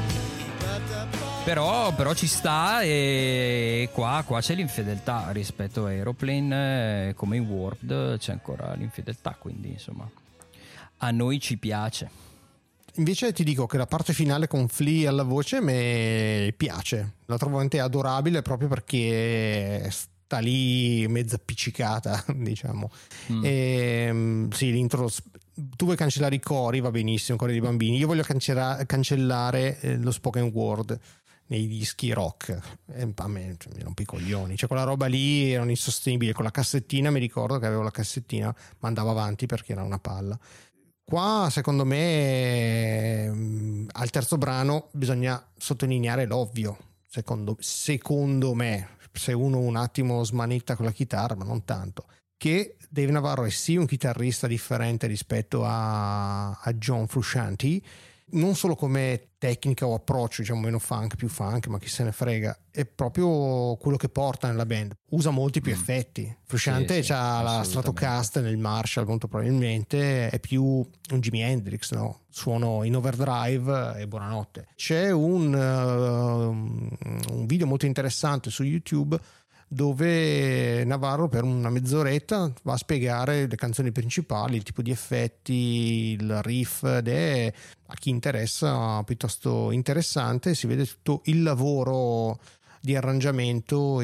Però, però ci sta, e qua, qua c'è l'infedeltà rispetto a Aeroplane, eh, come in Warped c'è ancora l'infedeltà, quindi insomma a noi ci piace. Invece ti dico che la parte finale con Flea alla voce mi piace, la trovo veramente adorabile proprio perché sta lì mezza appiccicata, diciamo. Mm. E, sì, l'intro, tu vuoi cancellare i cori, va benissimo, cori dei bambini, io voglio cancella- cancellare eh, lo spoken word nei dischi rock, e a me cioè, mi rompo i coglioni, cioè quella roba lì era insostenibile. Con la cassettina, mi ricordo che avevo la cassettina, ma andavo avanti perché era una palla. Qua secondo me mh, al terzo brano bisogna sottolineare l'ovvio, secondo, secondo me, se uno un attimo smanetta con la chitarra, ma non tanto, che Dave Navarro è sì un chitarrista differente rispetto a, a John Frusciante, non solo come tecnica o approccio, diciamo meno funk, più funk, ma chi se ne frega, è proprio quello che porta nella band, usa molti più Mm. effetti. Frusciante Sì, sì, c'ha la assolutamente. Stratocaster nel Marshall, molto probabilmente è più un Jimi Hendrix, no? Suono in overdrive e buonanotte. C'è un, uh, un video molto interessante su YouTube dove Navarro per una mezz'oretta va a spiegare le canzoni principali, il tipo di effetti, il riff, ed è, a chi interessa, piuttosto interessante. Si vede tutto il lavoro di arrangiamento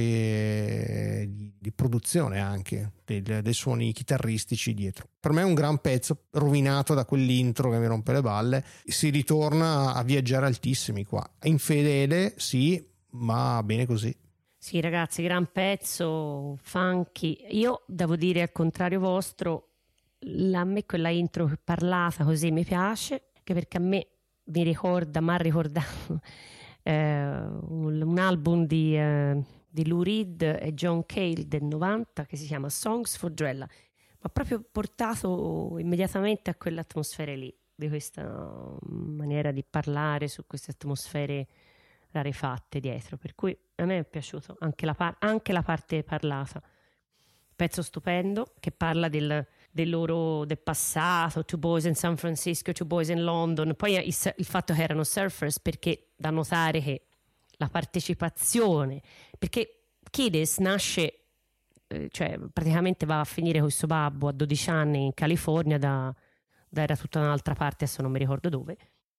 e di, di produzione anche del, dei suoni chitarristici dietro. Per me è un gran pezzo, rovinato da quell'intro che mi rompe le balle. Si ritorna a viaggiare altissimi qua, infedele sì, ma bene così. Sì, ragazzi, gran pezzo, funky. Io devo dire, al contrario vostro, la- a me quella intro parlata così mi piace, anche perché a me mi ricorda, mi ha ricordato eh, un, un album di, eh, di Lou Reed e John Cale del novanta che si chiama Songs for Drella, ma proprio portato immediatamente a quell'atmosfera lì, di questa maniera di parlare su queste atmosfere rarefatte dietro, per cui a me è piaciuto anche la, par- anche la parte parlata. Pezzo stupendo che parla del, del loro del passato, Two Boys in San Francisco, Two Boys in London, poi il, il fatto che erano surfers, perché da notare che la partecipazione, perché Kiedis nasce eh, cioè praticamente va a finire con il suo babbo a dodici anni in California, da, da era tutta un'altra parte, adesso non mi ricordo dove,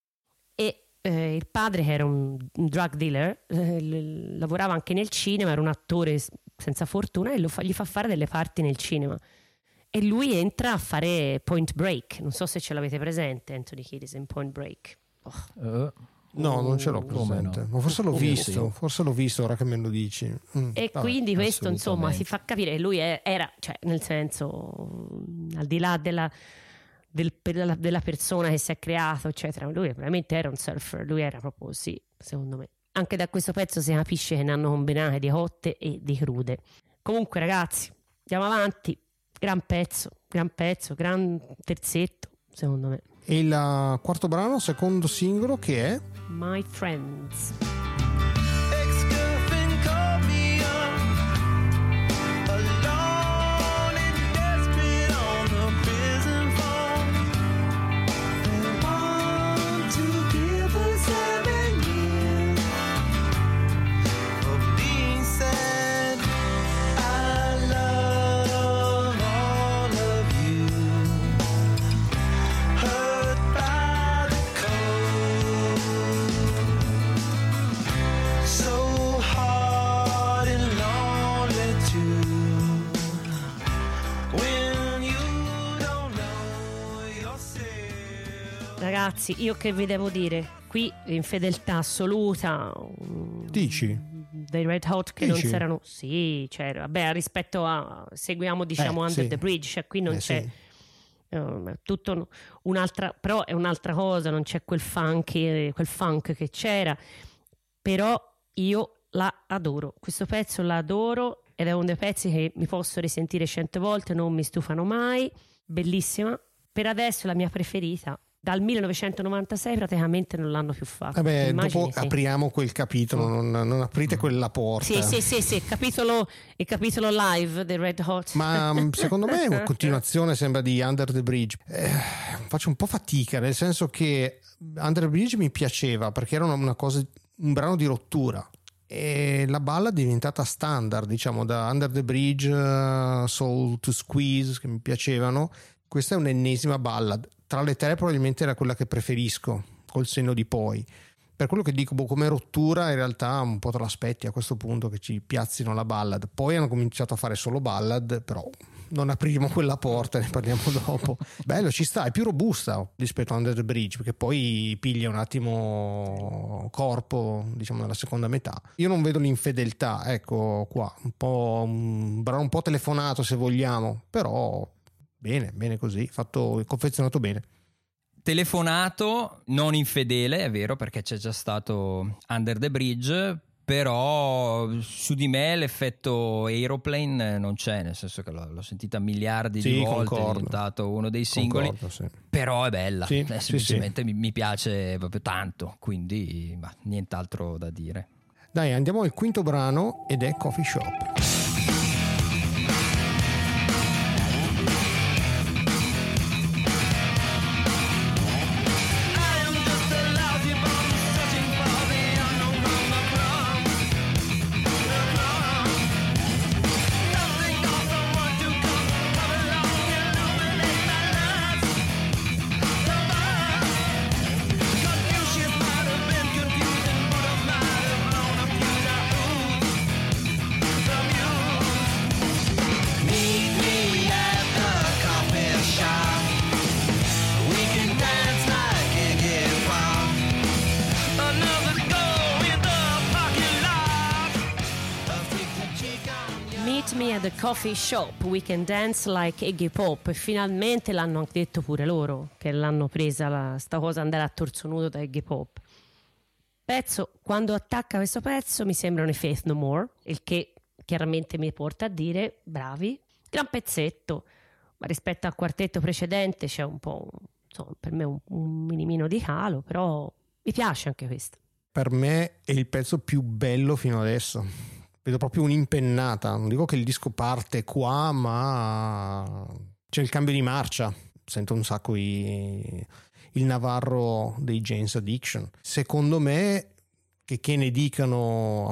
e Eh, il padre, che era un, un drug dealer, eh, l- lavorava anche nel cinema, era un attore s- senza fortuna, e lo fa- gli fa fare delle parti nel cinema, e lui entra a fare Point Break. Non so se ce l'avete presente, Anthony Kiedis in Point Break. Oh, Eh, No, non ce l'ho Come presente, no? ma forse l'ho Oh, visto, sì. forse l'ho visto ora che me lo dici. Mm, e vabbè. quindi questo insomma assolutamente. si fa capire che lui è- era, cioè nel senso, al di là della, del- della, della persona che si è creato eccetera, lui veramente era un surfer, lui era proprio sì, secondo me. Anche da questo pezzo si capisce che ne hanno combinate di cotte e di crude. Comunque ragazzi, andiamo avanti, gran pezzo, gran pezzo, gran terzetto secondo me. E il uh, quarto brano, secondo singolo, che è My Friends. Ex-girlfriend called me up, alone and desperate on the prison phone. They want to give us seven years of being sad. I love all of you, hurt by the cold. So hard and lonely too, when you don't know yourself. Ragazzi, io che vi devo dire? Qui infedeltà assoluta. mm, Dici? Dei Red Hot che Dici? non c'erano. Sì, cioè, vabbè, rispetto a seguiamo diciamo Eh, Under sì. the Bridge, cioè qui non Eh, c'è sì. eh, è tutto un'altra, però è un'altra cosa, non c'è quel funk, quel funk che c'era, però io la adoro, questo pezzo la adoro, ed è uno dei pezzi che mi posso risentire cento volte, non mi stufano mai, bellissima. Per adesso la mia preferita. Dal millenovecentonovantasei praticamente non l'hanno più fatta. Vabbè, Immagini, dopo sì. apriamo quel capitolo, non, non aprite quella porta. Sì, sì, sì, sì, capitolo, il capitolo live dei Red Hot. Ma mh, secondo me è una continuazione, sembra, di Under the Bridge. Eh, faccio un po' fatica, nel senso che Under the Bridge mi piaceva perché era una, una cosa un brano di rottura. E la ballad è diventata standard, diciamo, da Under the Bridge, uh, Soul to Squeeze, che mi piacevano. Questa è un'ennesima ballad. Tra le tre probabilmente era quella che preferisco, col senno di poi. Per quello che dico, boh, come rottura in realtà un po' te l'aspetti a questo punto che ci piazzino la ballad. Poi hanno cominciato a fare solo ballad, però non apriremo quella porta, ne parliamo dopo. Bello, ci sta, è più robusta rispetto a Under the Bridge, perché poi piglia un attimo corpo, diciamo, nella seconda metà. Io non vedo l'infedeltà, ecco qua, un po' un brano un po' telefonato se vogliamo, però bene, bene così, fatto, confezionato bene. Telefonato, non infedele, è vero, perché c'è già stato Under the Bridge, però su di me l'effetto Aeroplane non c'è, nel senso che l'ho, l'ho sentita miliardi Sì, di volte, concordo. è diventato uno dei singoli, Concordo, sì. però è bella, Sì, eh, sì, semplicemente Mi, mi piace proprio tanto, quindi ma, nient'altro da dire. Dai, andiamo al quinto brano ed è Coffee Shop. Me at the coffee shop, we can dance like Iggy Pop. E finalmente l'hanno anche detto pure loro, che l'hanno presa la, sta cosa andare a torso nudo da Iggy Pop. Pezzo, quando attacca questo pezzo mi sembrano i Faith No More, il che chiaramente mi porta a dire bravi, gran pezzetto, ma rispetto al quartetto precedente c'è un po', insomma, per me un, un minimino di calo, però mi piace anche questo. Per me è il pezzo più bello fino adesso. Vedo proprio un'impennata, non dico che il disco parte qua, ma c'è il cambio di marcia, sento un sacco i, il Navarro dei Jane's Addiction. Secondo me, che, che ne dicano a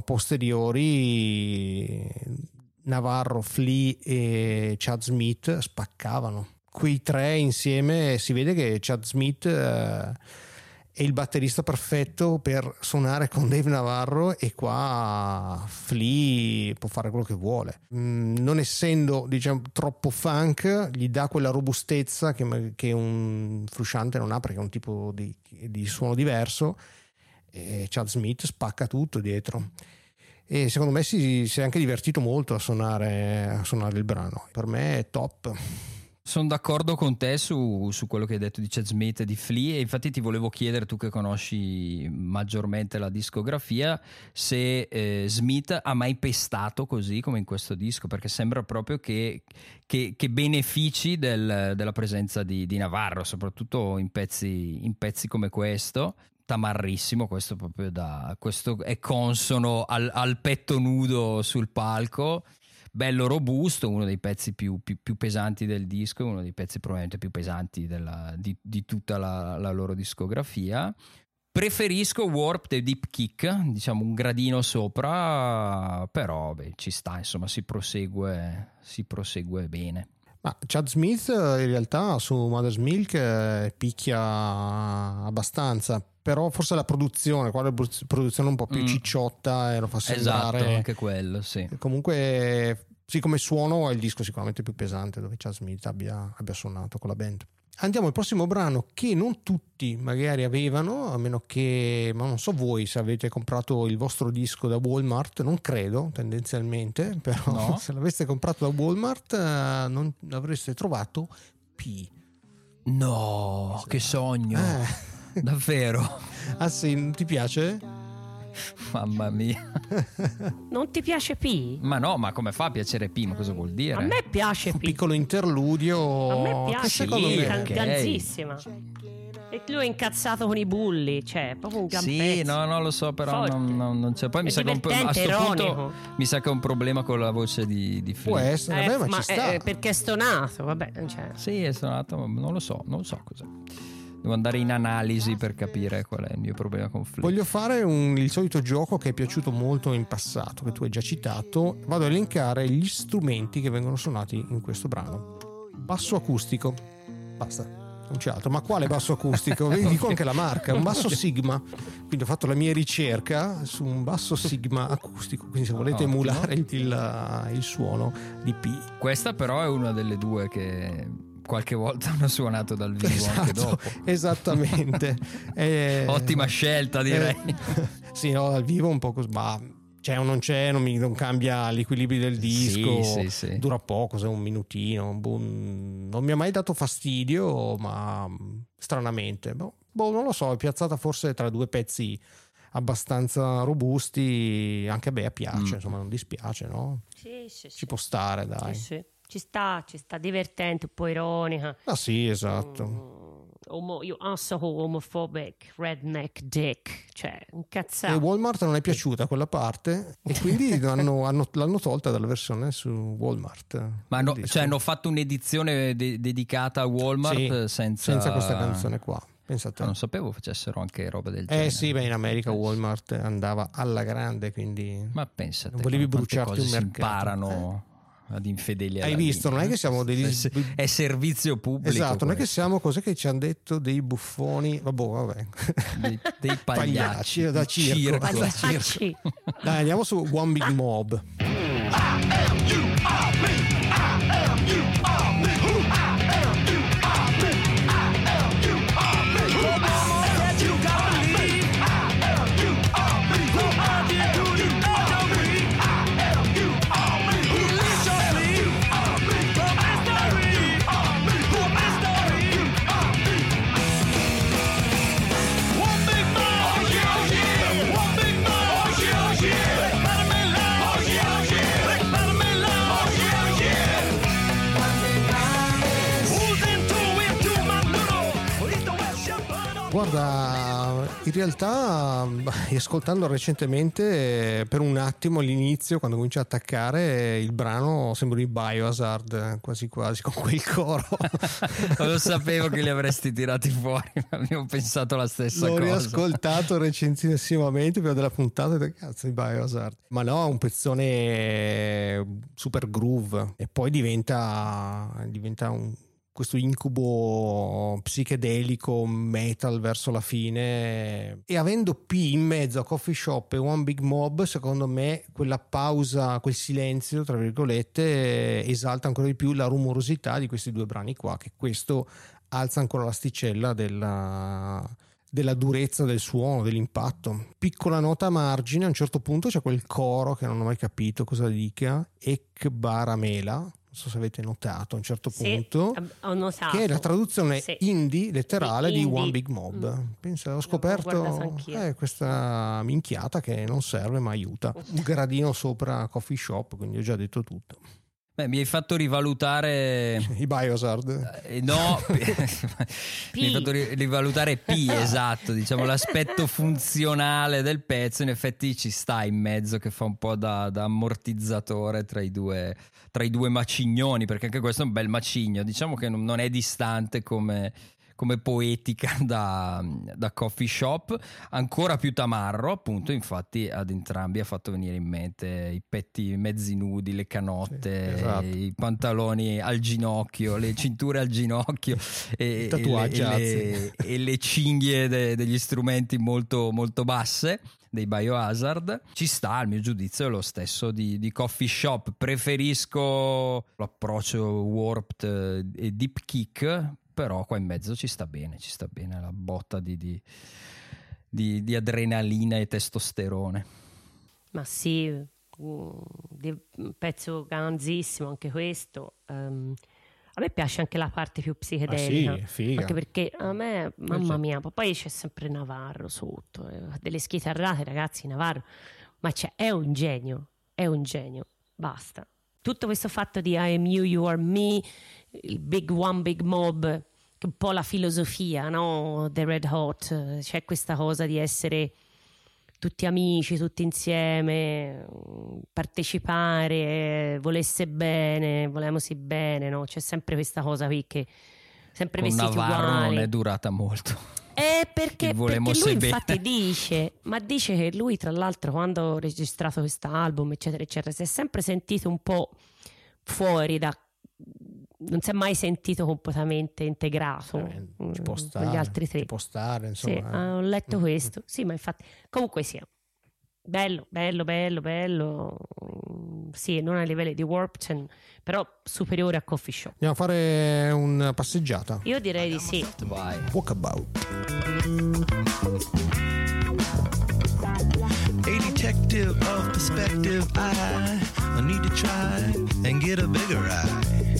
posteriori, Navarro, Flea e Chad Smith spaccavano. Quei tre insieme si vede che Chad Smith eh, è il batterista perfetto per suonare con Dave Navarro, e qua Flea può fare quello che vuole, mm, non essendo, diciamo, troppo funk, gli dà quella robustezza che, che un frusciante non ha, perché è un tipo di, di suono diverso, e Chad Smith spacca tutto dietro, e secondo me si, si è anche divertito molto a suonare, a suonare il brano. Per me è top. Sono d'accordo con te su, su quello che hai detto di Chad Smith e di Flea, e infatti ti volevo chiedere, tu che conosci maggiormente la discografia, se eh, Smith ha mai pestato così come in questo disco, perché sembra proprio che, che, che benefici del, della presenza di, di Navarro, soprattutto in pezzi, in pezzi come questo. Tamarrissimo, questo proprio da, questo è consono al, al petto nudo sul palco. Bello robusto, uno dei pezzi più, più, più pesanti del disco, uno dei pezzi probabilmente più pesanti della, di, di tutta la, la loro discografia. Preferisco Warp the Deep Kick, diciamo un gradino sopra, però beh, ci sta, insomma, si prosegue, si prosegue bene. Ma Chad Smith in realtà su Mother's Milk eh, picchia abbastanza, però forse la produzione, qua la produzione un po' più mm. cicciotta e lo fa sembrare. Esatto, anche quello, sì. Comunque, sì, come suono è il disco sicuramente più pesante dove Chad Smith abbia, abbia suonato con la band. Andiamo al prossimo brano, che non tutti magari avevano, a meno che, ma non so voi se avete comprato il vostro disco da Walmart, non credo tendenzialmente, però no. Se l'aveste comprato da Walmart eh, non avreste trovato P. No, esatto. Che sogno, eh. Davvero. Ah sì, non ti piace? Mamma mia. Non ti piace P? Ma no, ma come fa a piacere P? Ma cosa vuol dire? A me piace Un P. piccolo interludio. A me piace, secondo sì, me Gan- ok. gansissima. E lui è incazzato con i bulli, cioè proprio un gran Sì, pezzo. no, no, lo so, però Forte. non, non, non c'è. Poi È mi sa che un po', a divertente, sto punto ironico. mi sa che è un problema con la voce di, di può Flea. essere, Eh, vabbè, ma, ma ci sta. è perché è stonato, vabbè, cioè. Sì, è suonato, ma non lo so, non lo so cos'è. devo andare in analisi per capire qual è il mio problema con Flea. Voglio fare un, il solito gioco che è piaciuto molto in passato, che tu hai già citato. Vado a elencare gli strumenti che vengono suonati in questo brano. Basso acustico, basta, non c'è altro. Ma quale basso acustico? Vi dico anche la marca, un basso Sigma. Quindi ho fatto la mia ricerca su un basso Sigma acustico, quindi se volete Ottimo. emulare il, il, il suono di P. Questa però è una delle due che qualche volta hanno suonato dal vivo anche Esatto, dopo. esattamente. Eh, Ottima scelta, direi. eh, sì, no, dal vivo un po' così, ma c'è o non c'è, non, mi, non cambia l'equilibrio del disco, Sì, sì, sì. dura poco, se è un minutino, boh, non mi ha mai dato fastidio, ma stranamente, boh, boh, non lo so, è piazzata forse tra due pezzi abbastanza robusti, anche a Bea piace, Mm. insomma non dispiace, no? Sì, sì, sì. Ci può stare, dai. Sì, sì. Ci sta, ci sta, divertente, un po' ironica. Ah sì, esatto. Mm, omo- io asshole homophobic redneck dick, cioè un E cazzato. Walmart non è piaciuta quella parte e quindi hanno- hanno- l'hanno tolta dalla versione su Walmart. Ma hanno, Il disco. cioè, hanno fatto un'edizione de- dedicata a Walmart Sì, senza... senza questa canzone qua. Pensate. Ah, non sapevo facessero anche roba del Eh genere. sì, beh, in America Penso. Walmart andava alla grande, quindi Ma pensa te, non volevi quante bruciarti cose un si mercato. imparano ad infedeli alla Hai visto? linea. Non è che siamo degli- È, è servizio pubblico. Esatto, non è che questo. siamo cos'è che ci hanno detto dei buffoni, vabbè, vabbè. dei, dei pagliacci, da circo. Pagliacci. Dai, andiamo su One Big Mob. Guarda, in realtà ascoltando recentemente per un attimo all'inizio quando comincia a attaccare il brano sembra di Biohazard quasi quasi con quel coro. Lo sapevo che li avresti tirati fuori, ma abbiamo pensato la stessa L'ho cosa. riascoltato recentissimamente prima della puntata e ho detto, cazzo di Biohazard. Ma no, è un pezzone super groove e poi diventa, diventa un questo incubo psichedelico metal verso la fine, e avendo P in mezzo a Coffee Shop e One Big Mob, secondo me quella pausa, quel silenzio tra virgolette esalta ancora di più la rumorosità di questi due brani qua, che questo alza ancora l'asticella della, della durezza del suono, dell'impatto. Piccola nota a margine, a un certo punto c'è quel coro che non ho mai capito cosa dica, Ekbaramela, non so se avete notato a un certo Sì, punto, ab- ho notato. che è la traduzione Sì. indie letterale Sì, di indie. One Big Mob. Mm. Pensa, ho L'ho scoperto guardato anch'io. eh, questa minchiata che non serve ma aiuta. Un gradino sopra Coffee Shop, quindi ho già detto tutto. Beh, mi hai fatto rivalutare... I Biohazard. Eh, no, mi hai fatto ri- rivalutare P, esatto, diciamo l'aspetto funzionale del pezzo. In effetti ci sta in mezzo, che fa un po' da, da ammortizzatore tra i due tra i due macignoni, perché anche questo è un bel macigno. Diciamo che non non è distante come, come poetica da, da Coffee Shop, ancora più tamarro appunto. Infatti ad entrambi ha fatto venire in mente i petti mezzi nudi, le canotte, Sì, esatto. i pantaloni al ginocchio, le cinture al ginocchio e, Tatuaggi, e le, e le- e le cinghie de- degli strumenti molto, molto basse dei Biohazard. Ci sta, il mio giudizio è lo stesso di, di Coffee Shop. Preferisco l'approccio warped e deep kick, però qua in mezzo ci sta bene, ci sta bene la botta di, di, di, di adrenalina e testosterone. Ma sì, mm, di- un pezzo ganzissimo anche questo. Ehm, a me piace anche la parte più psichedelica. Ah, sì, figa. Anche perché a me, mamma sì. mia, poi c'è sempre Navarro sotto, eh, delle schitarrate, ragazzi, Navarro, ma c'è, è un genio, è un genio, basta. Tutto questo fatto di I am you, you are me, il big one, big mob, che è un po' la filosofia, no? The Red Hot, eh, c'è questa cosa di essere tutti amici, tutti insieme, mm, partecipare, volesse bene, volemosi bene, no? C'è sempre questa cosa qui che sempre con vestiti Navarro uguali. non è durata molto. Eh, perché, Il perché volemos lui bene. infatti dice, ma dice che lui tra l'altro quando ha registrato quest'album eccetera eccetera si è sempre sentito un po' fuori da, non si è mai sentito completamente integrato Eh, ci mm, può con stare, gli altri tre. ci può stare, Sì, insomma. eh. ho letto Mm. questo, sì, ma infatti comunque sia bello, bello, bello, bello, mm, sì, non a livelli di Warped, però superiore a Coffee Shop. Andiamo a fare una passeggiata. Io direi di sì. Vai. Walkabout. A detective of perspective, I need to try and get a bigger eye.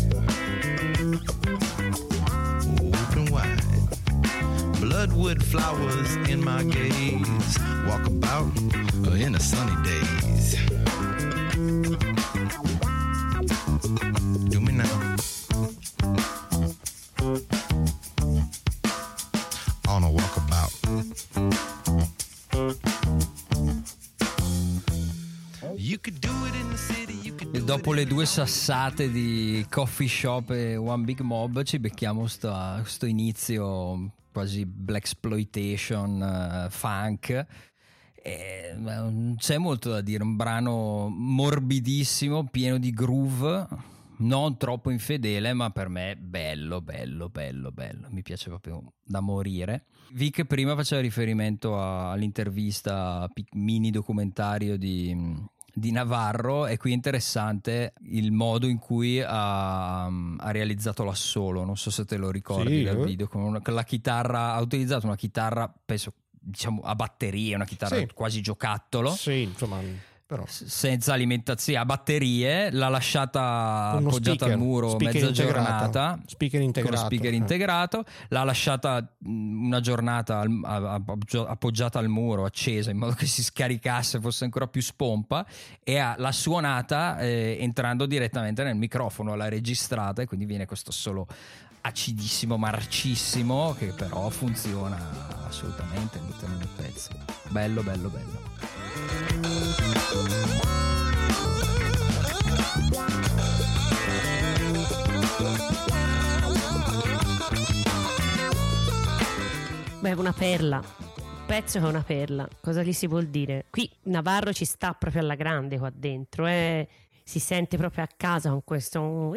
Open wide. Bloodwood flowers in my gaze. Walk about in the sunny days. Do me now. On a walkabout. You could do it in the city, you could do E dopo it le in due sassate di Coffee Shop e One Big Mob ci becchiamo sto, sto inizio quasi blaxploitation, eh, funk. E, ma non c'è molto da dire, un brano morbidissimo, pieno di groove, non troppo infedele, ma per me bello, bello, bello, bello. Mi piace proprio da morire. Vic prima faceva riferimento a- all'intervista pic- mini documentario di, di Navarro, e qui è interessante il modo in cui ha, ha realizzato l'assolo. Non so se te lo ricordi Sì, dal eh. video, con, una, con la chitarra, ha utilizzato una chitarra, penso, diciamo a batteria, una chitarra Sì. quasi giocattolo. Sì, insomma, però. S- senza alimentazione, a batterie, l'ha lasciata Con uno appoggiata speaker, al muro speaker mezza integrato, giornata, speaker con integrato, lo speaker eh. integrato, l'ha lasciata mh, una giornata al- a- a- appoggiata al muro, accesa, in modo che si scaricasse, fosse ancora più spompa, e ha, l'ha suonata eh, entrando direttamente nel microfono, l'ha registrata, e quindi viene questo solo acidissimo, marcissimo, che però funziona assolutamente all'interno del pezzo. Bello, bello, bello. Beh, è una perla. Un pezzo che è una perla. Cosa gli si vuol dire? Qui Navarro ci sta proprio alla grande qua dentro. Eh? Si sente proprio a casa con questo.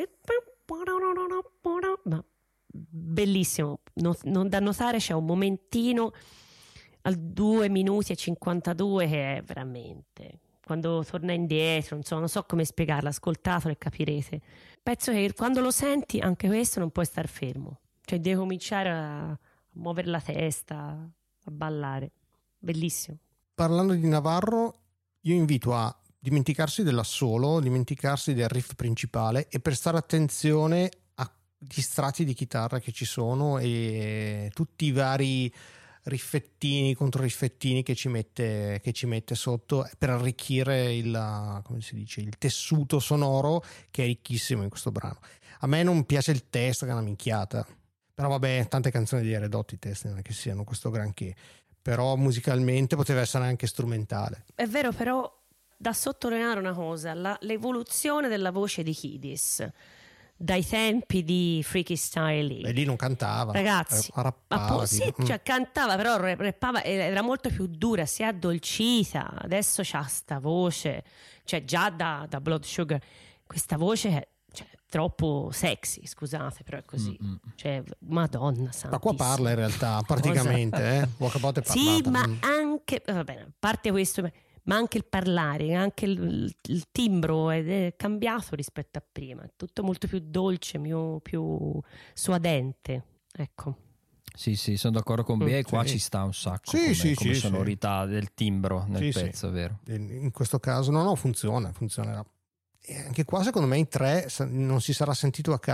Ma bellissimo. Non, non da notare, c'è un momentino al due minuti e cinquantadue che è veramente. Quando torna indietro, insomma, non so come spiegarlo. Ascoltatelo e capirete. Pezzo che quando lo senti, anche questo non puoi star fermo. Cioè, devi cominciare a muovere la testa, a ballare. Bellissimo. Parlando di Navarro, io invito a dimenticarsi dell'assolo, dimenticarsi del riff principale e prestare attenzione agli strati di chitarra che ci sono e tutti i vari riffettini, controriffettini che ci mette, che ci mette sotto per arricchire il, come si dice, il tessuto sonoro, che è ricchissimo in questo brano. A me non piace il testo, che è una minchiata. Però vabbè, tante canzoni di Red Hot, i testi non è che siano questo granché, però musicalmente poteva essere anche strumentale. È vero, però da sottolineare una cosa, la- l'evoluzione della voce di Kiddis dai tempi di Freaky Style E lì non cantava, ragazzi, eh, rappava, ma po- sì, tipo, mm. cioè, cantava, però re- rappava, e era molto più dura, si è addolcita, adesso c'ha sta voce, cioè già da, da Blood Sugar questa voce è, cioè, troppo sexy, scusate, però è così. Mm-mm. Cioè, madonna Ma qua santissima. parla in realtà praticamente, eh? Walkabout è Sì, parlata. ma Mm. anche, va bene, a parte questo, ma anche il parlare, anche il, il timbro è cambiato rispetto a prima, è tutto molto più dolce, più, più suadente, ecco. Sì, sì, sono d'accordo con me, e qua sì. ci sta un sacco Sì, come, sì, come sì, sonorità del timbro nel Sì, sì. pezzo, vero? In questo caso no, no, funziona, funzionerà. E anche qua secondo me in tre sa- non si sarà sentito a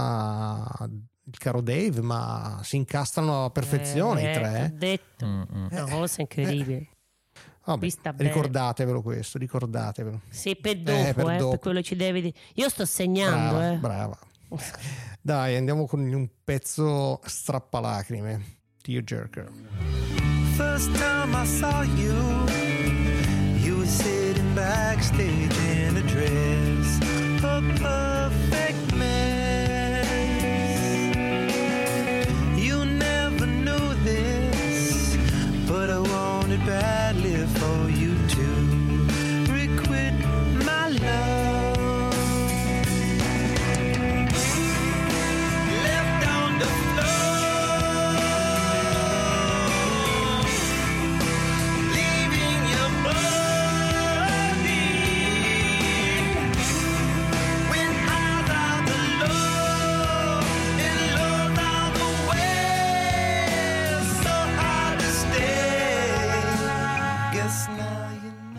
casa il caro Dave, ma si incastrano a perfezione Eh, i tre. ho detto, Mm-mm. una cosa incredibile. Vabbè, Qui sta bene. ricordatevelo questo, ricordatevelo. Sì, per dopo, Eh, eh, per per, dopo. quello ci devi dire. Io sto segnando, Brava, eh. brava. Dai, andiamo con un pezzo strappalacrime. Tearjerker. First time I saw you, you were sitting backstage in a dress, a perfect mess.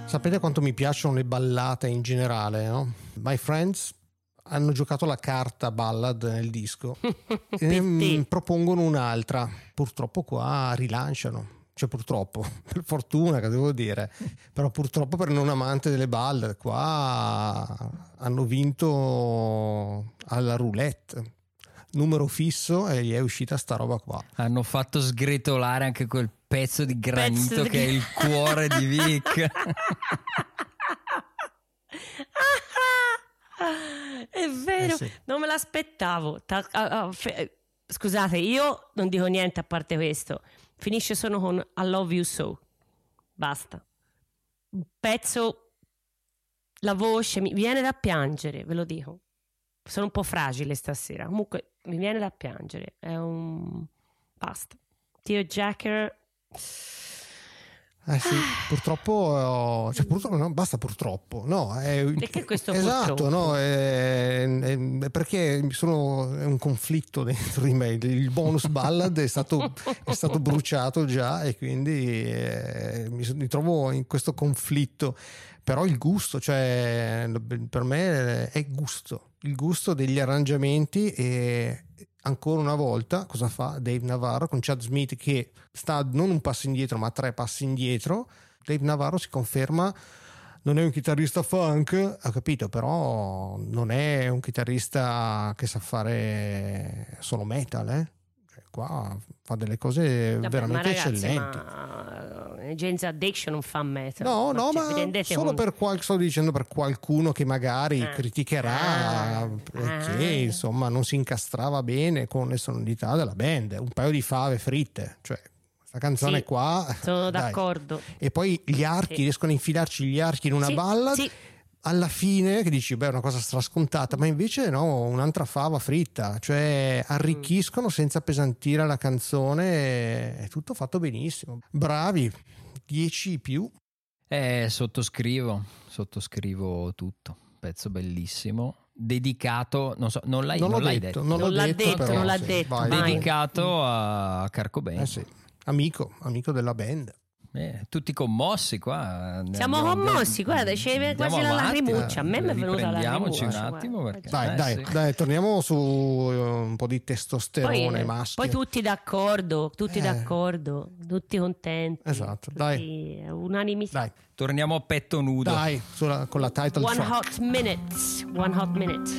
Sapete quanto mi piacciono le ballate in generale, no? My Friends hanno giocato la carta ballad nel disco e mm, propongono un'altra. Purtroppo qua rilanciano. Cioè purtroppo, per fortuna che devo dire, però purtroppo per non amante delle ballad qua hanno vinto alla roulette. Numero fisso e gli è uscita sta roba qua. Hanno fatto sgretolare anche quel pezzo di granito Pezzo di- che è il cuore di Vic. È vero, Eh sì. non me l'aspettavo. Ta- ah, ah, fe- Scusate, io non dico niente a parte questo. Finisce solo con I Love You So. Basta. Un pezzo, la voce mi viene da piangere, ve lo dico. Sono un po' fragile stasera. Comunque mi viene da piangere. È un basta. Tearjerker. Eh sì, purtroppo, cioè purtroppo no, basta purtroppo, no, è, Perché questo esatto, purtroppo? no, è, è- è perché mi sono, è un conflitto dentro di me, il bonus ballad è stato, è stato bruciato già e quindi eh, mi, mi trovo in questo conflitto, però il gusto, cioè per me è gusto, il gusto degli arrangiamenti e ancora una volta cosa fa Dave Navarro con Chad Smith che sta non un passo indietro ma tre passi indietro. Dave Navarro si conferma, non è un chitarrista funk, ha capito, però non è un chitarrista che sa fare solo metal, eh? Cioè, qua fa delle cose Vabbè, veramente ma ragazzi, eccellenti. ma eh, Jane's Addiction non fa metal. No, no, cioè, ma vi rendete solo conto? per qual- sto dicendo per qualcuno che magari Ah. criticherà Ah. perché Ah. insomma non si incastrava bene con le sonorità della band, un paio di fave fritte, cioè questa canzone Sì, qua sono dai. d'accordo. E poi gli archi, Sì. riescono a infilarci gli archi in una Sì, ballad sì. alla fine che dici beh è una cosa strascontata, ma invece no, un'altra fava fritta, cioè arricchiscono senza appesantire la canzone, è tutto fatto benissimo, bravi, dieci più. Eh, sottoscrivo, sottoscrivo tutto. Pezzo bellissimo. Dedicato, non so, non l'hai, Non l'ho non l'hai detto, detto. non l'ho Non l'ha detto, detto, però, non l'ha sì, detto, vai, vai. vai. Dedicato a Carco Band. Eh sì, amico, amico della band. Eh, tutti commossi qua. Siamo Andiamo- commossi, andiamo- guarda, c'è andiamo quasi la avanti. lacrimuccia. A me mi è venuta la Riprendiamoci lacrimuccia. un attimo guarda. perché- Dai, Eh, dai, sì. dai, torniamo su un po' di Poi, testosterone eh, maschio. poi tutti d'accordo, tutti Eh. d'accordo, tutti contenti. Esatto, tutti dai. Unanimità. Dai, Torniamo a petto nudo. dai, sulla- con la title One track. hot minute. One hot minute.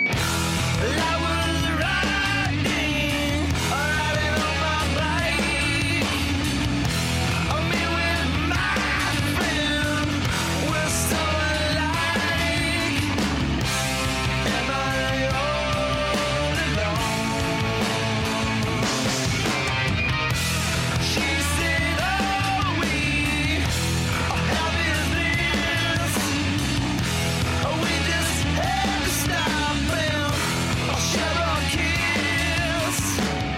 I was riding, riding on my bike. I'm here with my friend, we're so alike. Am I all alone? She said, "Are we happy as this? We just had to stop and share our kiss."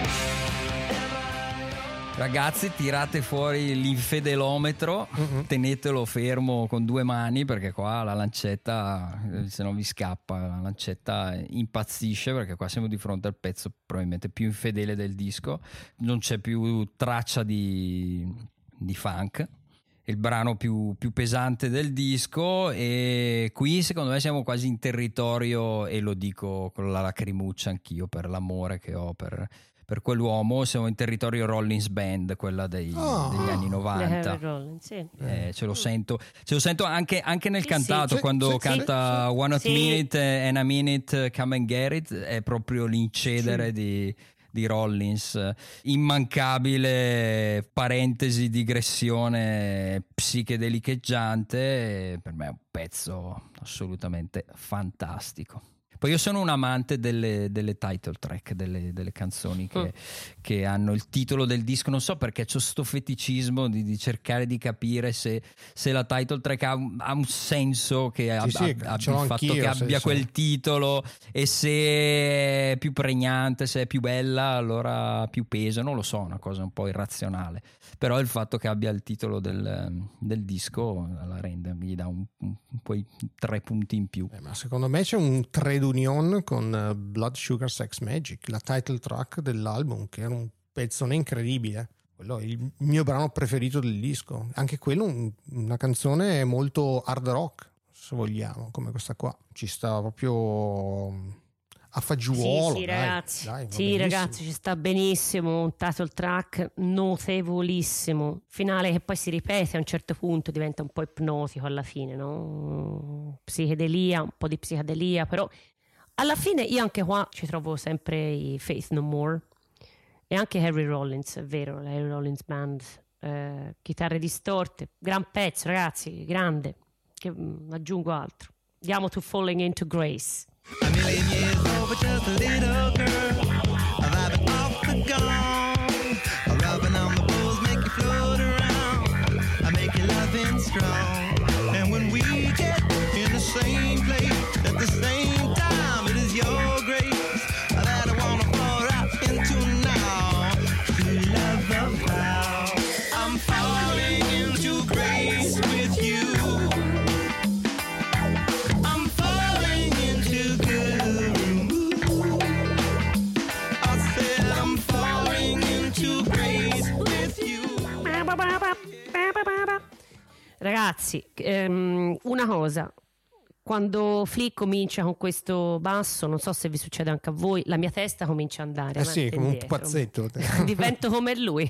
Ragazzi, tirate fuori l'infedelometro, tenetelo fermo con due mani perché qua la lancetta, eh, se non vi scappa, la lancetta impazzisce perché qua siamo di fronte al pezzo probabilmente più infedele del disco, non c'è più traccia di, di funk. È il brano più, più pesante del disco e qui secondo me siamo quasi in territorio, e lo dico con la lacrimuccia anch'io per l'amore che ho per, per quell'uomo, siamo in territorio Rollins Band, quella dei- Oh. degli anni The novanta. Harry Rollins, sì. Eh, ce lo sento, ce lo sento anche, anche nel Sì, cantato sì, quando sì, canta sì, One Hot sì. Minute and a Minute Come and Get It, è proprio l'incedere di, di Rollins, immancabile parentesi, digressione psichedelicheggiante, per me è un pezzo assolutamente fantastico. Poi io sono un amante delle, delle title track, delle, delle canzoni che, Mm. che hanno il titolo del disco. Non so perché c'ho sto feticismo di, di cercare di capire se, se la title track ha, un- ha un senso, che Sì, ab- sì, ab- abbia ce l'ho il fatto anch'io, che sì, abbia sì. quel titolo, e se è più pregnante, se è più bella, allora ha più peso. Non lo so, una cosa un po' irrazionale. Però il fatto che abbia il titolo del, del disco la rende, gli dà un, un, poi tre punti in più. Eh, ma secondo me c'è un trade union con eh, Blood Sugar Sex Magic, la title track dell'album, che era un pezzone incredibile. quello è il mio brano preferito del disco, anche quello un, una canzone molto hard rock, se vogliamo, come questa qua, ci sta proprio a fagiolo. Sì, sì, dai, ragazzi, dai, va sì, benissimo. ragazzi, ci sta benissimo, un title track notevolissimo, finale che poi si ripete a un certo punto, diventa un po' ipnotico alla fine, no? Psichedelia, un po' di psichedelia, però alla fine io anche qua ci trovo sempre i Faith No More e anche Harry Rollins, è vero, la Harry Rollins Band, eh, chitarre distorte, gran pezzo, ragazzi, grande, che mm, aggiungo altro. Andiamo to Falling Into Grace. A million years over just a little girl, vibing off the gong, rubbing on the bulls, make you float around, I make you loving strong. And when we get in the same place at the same time, it is your grace that I wanna fall right into now. To love of how I'm falling into grace with you. I'm falling into good. I said I'm falling into grace with you. Ragazzi, ehm, una cosa, quando Flick comincia con questo basso, non so se vi succede anche a voi, la mia testa comincia ad andare Eh avanti sì, e come un indietro. pazzetto. Divento come lui.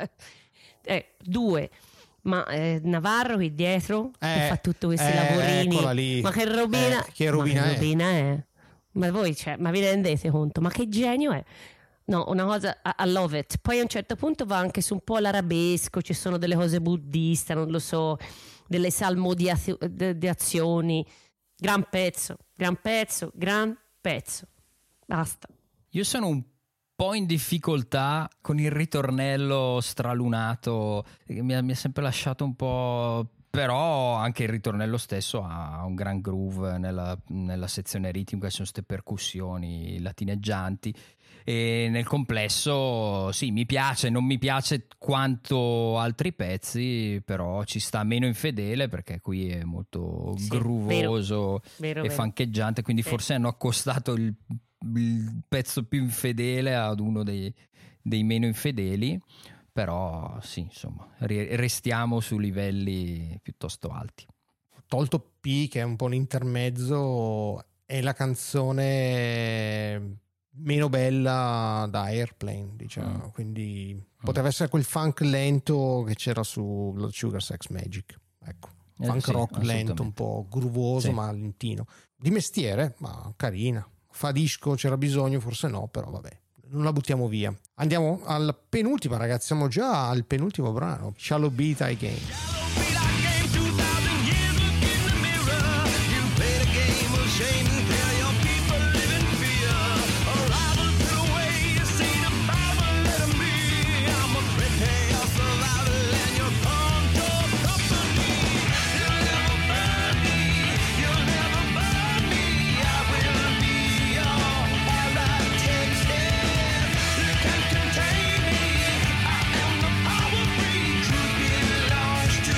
eh, due, ma eh, Navarro qui dietro che Eh, fa tutti questi eh, lavorini, eccola lì. ma che robina, Eh, che robina ma che è? robina è? Ma voi, cioè, ma vi rendete conto? Ma che genio è? No, una cosa, I, I love it. Poi a un certo punto va anche su un po' l'arabesco, ci sono delle cose buddiste, non lo so, delle salmodiazioni, de- de azioni. Gran pezzo, gran pezzo, gran pezzo. Basta. Io sono un po' in difficoltà con il ritornello stralunato, che mi ha, mi ha sempre lasciato un po'. Però anche il ritornello stesso ha un gran groove nella, nella sezione ritmica, ci sono queste percussioni latineggianti e nel complesso sì, mi piace, non mi piace quanto altri pezzi, però ci sta meno infedele perché qui è molto Sì, groovoso vero, vero, e vero. fancheggiante, quindi Sì. forse hanno accostato il, il pezzo più infedele ad uno dei, dei meno infedeli. Però sì, insomma, ri- restiamo su livelli piuttosto alti. Tolto P, che è un po' un intermezzo, è la canzone meno bella da Airplane, diciamo. Mm. Quindi poteva essere quel funk lento che c'era su Blood Sugar Sex Magic, ecco. Eh, Funk sì, rock lento, assolutamente. un po' groovoso, Sì. ma lentino. Di mestiere, ma carina. Fa disco, c'era bisogno, forse no, però vabbè, non la buttiamo via. Andiamo alla penultima, ragazzi, siamo già al penultimo brano, Shallow Beat I Game. Be like game two thousand years, look in the mirror. You played a game of shame and tell your people live in fear. Arrival to the way you see the Bible, let 'em be. I'm a prepare your survival and your control company. You'll never burn me, you'll never burn me. I will be your heritage. You can't contain me, I am the power free. Truth belongs to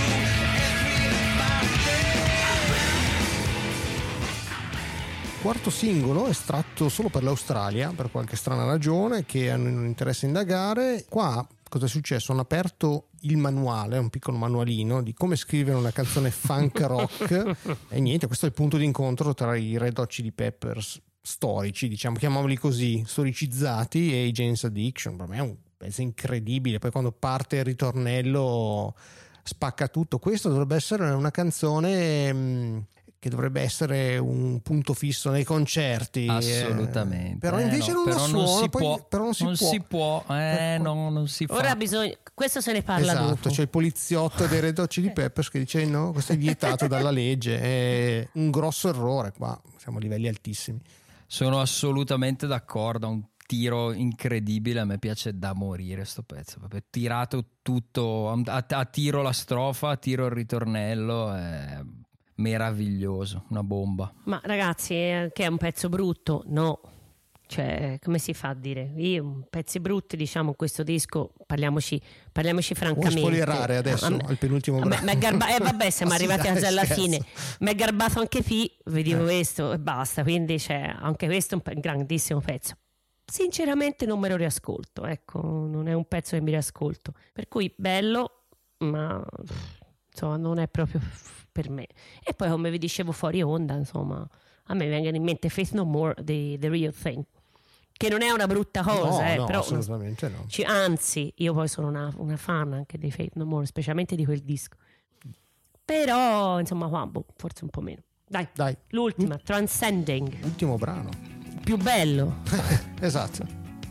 Quarto singolo estratto solo per l'Australia per qualche strana ragione che non interessa indagare. Qua cosa è successo? Hanno aperto il manuale, un piccolo manualino di come scrivere una canzone funk rock e niente, questo è il punto d'incontro tra i Red Hot Chili Peppers storici, diciamo, chiamiamoli così, storicizzati, e i Jane's Addiction. Per me è un pezzo incredibile, poi quando parte il ritornello spacca tutto. Questo dovrebbe essere una canzone mh, che dovrebbe essere un punto fisso nei concerti, Assolutamente. eh, però Eh, invece no, non lo però suona, non si poi- può, però non si non può. si può, eh, no, non si fa. Ora bisogna, questo se ne parla Esatto, dopo. c'è il poliziotto dei Red Hot Chili Peppers che dice no, questo è vietato dalla legge, è un grosso errore. Qua siamo a livelli altissimi. Sono assolutamente d'accordo, ha un tiro incredibile, a me piace da morire sto pezzo, proprio tirato tutto, a, a tiro la strofa, a tiro il ritornello, è meraviglioso, una bomba. Ma ragazzi, eh, che è un pezzo brutto? No. Cioè, come si fa a dire? Io, pezzi brutti, diciamo, in questo disco, parliamoci, parliamoci Vuoi francamente. spoilerare adesso A me- al penultimo a me- brano? m'è garba- eh, vabbè, siamo Ma sì, arrivati dai, alla scherzo. fine. Mi è garbato anche P, vi dico Eh. questo e basta. Quindi c'è anche questo è un pe- grandissimo pezzo. sinceramente non me lo riascolto, ecco, non è un pezzo che mi riascolto, per cui bello, ma insomma non è proprio per me. E poi, come vi dicevo fuori onda, insomma, a me vengono in mente Faith No More di The Real Thing, che non è una brutta cosa, no, eh, no, però assolutamente no. ci- anzi, io poi sono una, una fan anche dei Faith No More, specialmente di quel disco, però insomma qua, boh, forse un po' meno. Dai, Dai, l'ultima, Transcending, ultimo brano. più bello. Esatto.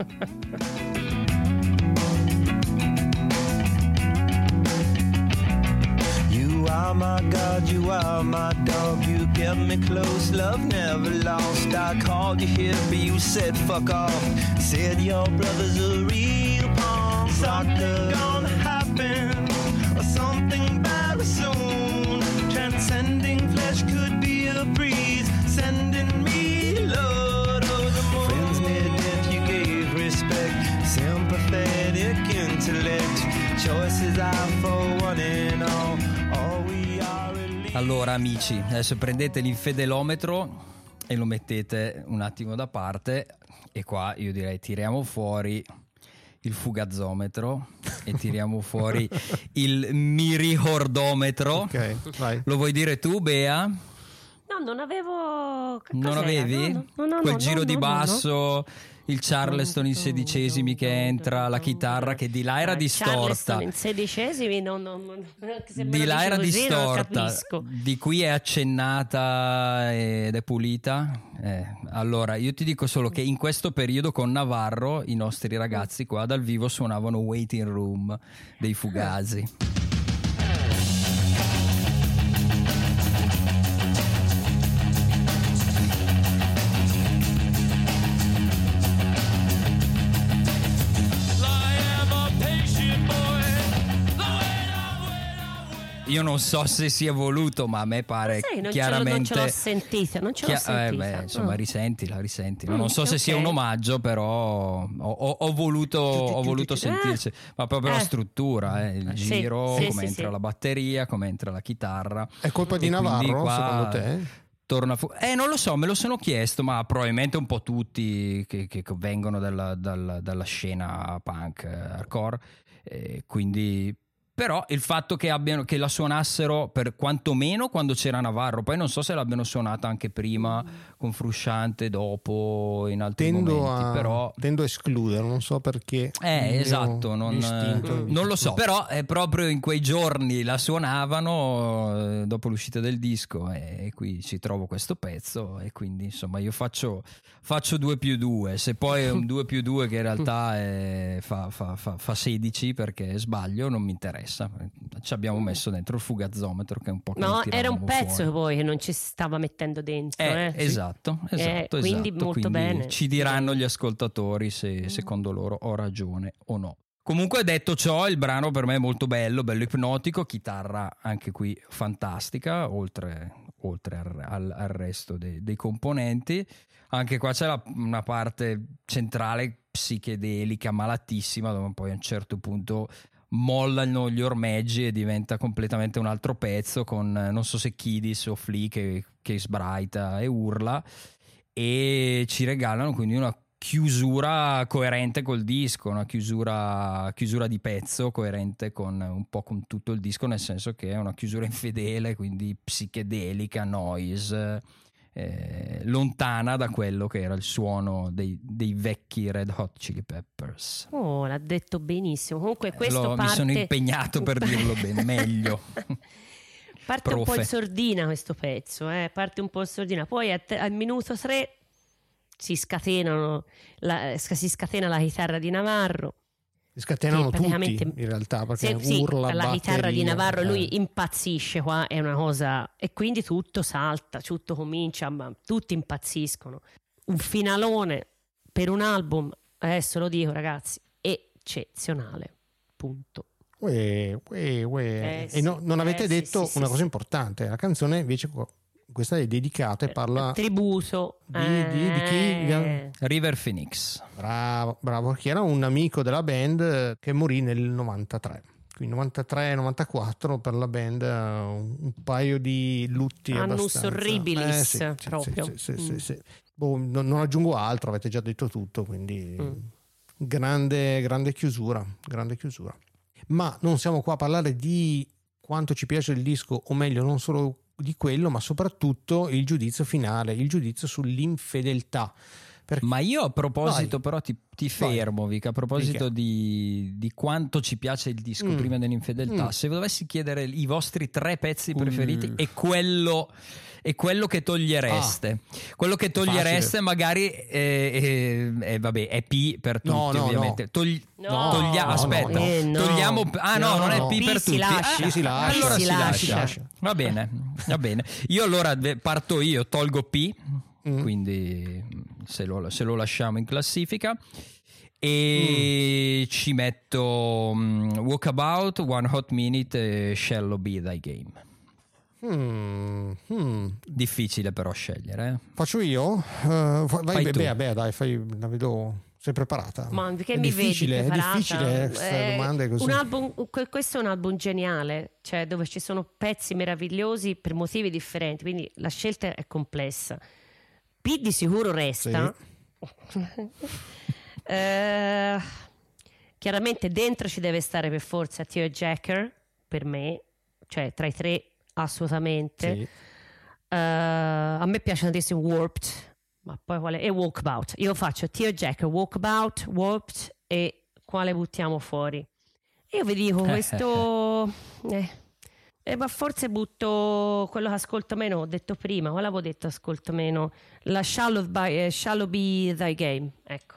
You are my God, you are my dog. You kept me close, love never lost. I called you here, but you said fuck off. Said your brother's a real punk. Something gonna happen, or something very soon. Transcending flesh could be a breeze, sending me Lord of the moon. Friends near death, you gave respect, sympathetic intellect. Choices are for one and all. All we are is Allora amici, adesso prendete l'infedelometro e lo mettete un attimo da parte, e qua io direi tiriamo fuori il fugazzometro e tiriamo fuori il mirihordometro. Ok, vai. Lo vuoi dire tu, Bea? No, non avevo. che Non cos'era? avevi? No, no, no, Quel no, giro no, di no, no, no. basso, il Charleston in sedicesimi che entra, la chitarra che di là era Ah, distorta. Charleston in sedicesimi, non, non, non, se me Di lo là dici era così, non distorta, capisco. di qui è accennata ed è pulita. Eh, allora, io ti dico solo che in questo periodo con Navarro i nostri ragazzi qua dal vivo suonavano Waiting Room dei Fugazi. Io non so se sia voluto, ma a me pare Sai, non, chiaramente. ce l'ho, non ce l'ho sentita, non ce l'ho Chia- eh, sentita. beh, insomma, no. risentila, risentila. Mm, Non so se sia ok. un omaggio, però ho, ho- ho voluto, ho voluto sentirci, ma proprio la Eh. struttura, eh, il Sì, giro, sì, come sì, entra sì. la batteria, come entra la chitarra. È colpa di E quindi Navarro, qua secondo te? Torna fu- eh, non lo so, me lo sono chiesto, ma probabilmente un po' tutti che, che vengono dalla, dalla- dalla scena punk, eh, hardcore, eh, quindi. Però il fatto che, abbiano, che la suonassero per quantomeno quando c'era Navarro, poi non so se l'abbiano suonata anche prima con Frusciante, dopo in altri Tendo momenti, a, però tendo a escludere, non so perché. eh, Il mio esatto, non, istinto mi non dice lo so, no. però è proprio in quei giorni la suonavano eh, dopo l'uscita del disco, e, e qui ci trovo questo pezzo, e quindi insomma io faccio, faccio due più due, se poi è un due più due che in realtà è- fa, fa, fa, fa sedici perché sbaglio, non mi interessa. Ci abbiamo messo dentro il fugazzometro che è un po' che No, non era un tiravamo pezzo fuori. che poi che non ci stava mettendo dentro. Eh, eh. esatto, esatto, Eh, quindi esatto. molto Quindi bene. ci diranno gli ascoltatori se secondo loro ho ragione o no. Comunque, detto ciò, il brano per me è molto bello, bello ipnotico, chitarra anche qui fantastica, oltre, oltre al, al- al resto dei, dei componenti. Anche qua c'è la- una parte centrale psichedelica malatissima, dove poi a un certo punto mollano gli ormeggi e diventa completamente un altro pezzo con eh, non so se Kiddis o Flea che, che sbraita e urla, e ci regalano quindi una chiusura coerente col disco, una chiusura, chiusura di pezzo coerente con un po' con tutto il disco, nel senso che è una chiusura infedele, quindi psichedelica, noise, eh, lontana da quello che era il suono dei, dei vecchi Red Hot Chili Peppers. Oh, l'ha detto benissimo. Comunque questo Lo- parte... Mi sono impegnato per dirlo bene, meglio. Parte un po' Profe. in sordina questo pezzo, eh? Parte un po' in sordina. Poi a te- al minuto tre si scatenano la, si scatena la chitarra di Navarro. Scatenano Sì, tutti praticamente- in realtà perché Sì, sì, urla, la chitarra di batteria, Navarro, eh. lui impazzisce qua, è una cosa, e quindi tutto salta, tutto comincia, ma tutti impazziscono. Un finalone per un album, adesso lo dico ragazzi, eccezionale, punto. Uè, uè, uè. Eh, E no- sì, non avete eh, sì, detto sì, una sì, cosa sì. importante, la canzone invece qua- questa è dedicata e parla Tributo di- di- di chi? eh, River Phoenix. bravo, bravo, che era un amico della band eh, che morì nel novantatré. quindi novantatré novantaquattro per la band, un, un paio di lutti Annus abbastanza horribilis, eh, sì, sì, proprio. sì, sì, sì, Mm. sì. Boh, non, non aggiungo altro, avete già detto tutto, quindi Mm. grande, grande chiusura, grande chiusura. Ma non siamo qua a parlare di quanto ci piace il disco, o meglio non solo di quello, ma soprattutto il giudizio finale, il giudizio sull'infedeltà. Perché... Ma io a proposito, Vai. però, ti, ti Vai. fermo, Vic, a proposito Dica. di, di quanto ci piace il disco Mm. prima dell'infedeltà, Mm. se dovessi chiedere i vostri tre pezzi Uh. preferiti e quello, e quello che togliereste, quello che togliereste Facile. magari è, è- è- vabbè, è P per tutti, No, no, ovviamente. no. Togli- No, toglia- no, aspetta, no. Eh, no. togliamo. Ah, no, No, non è no. P P per si tutti. lascia. Ah, Sì, si lascia. Allora Si si lascia. lascia. Si lascia. Va bene, va bene. Io allora ve- parto io, tolgo P. Mm. Quindi se lo, se lo lasciamo in classifica e Mm. ci metto um, Walkabout, One Hot Minute e Shallow Be Thy Game. Mm, mm. Difficile però scegliere, eh? Faccio io? Uh, vai, Fai beh, tu. beh, beh, dai, fai, la vedo. Sei preparata? Ma che è mi difficile, vedi è preparata? difficile queste Eh, domande così. un album, que- questo è un album geniale, cioè dove ci sono pezzi meravigliosi per motivi differenti, quindi la scelta è complessa. P di sicuro resta. Eh, chiaramente dentro ci deve stare per forza Tearjerker, per me, cioè tra i tre assolutamente. Sì. Eh, a me piace tantissimo Warped, ma poi quale? E Walkabout. Io faccio Tearjerker, Walkabout, Warped e quale buttiamo fuori? Io vi dico questo eh, eh, ma forse butto quello che ascolto meno, ho detto prima, quale avevo detto ascolto meno? La Shallow, by, eh, Shallow Be Thy Game, ecco.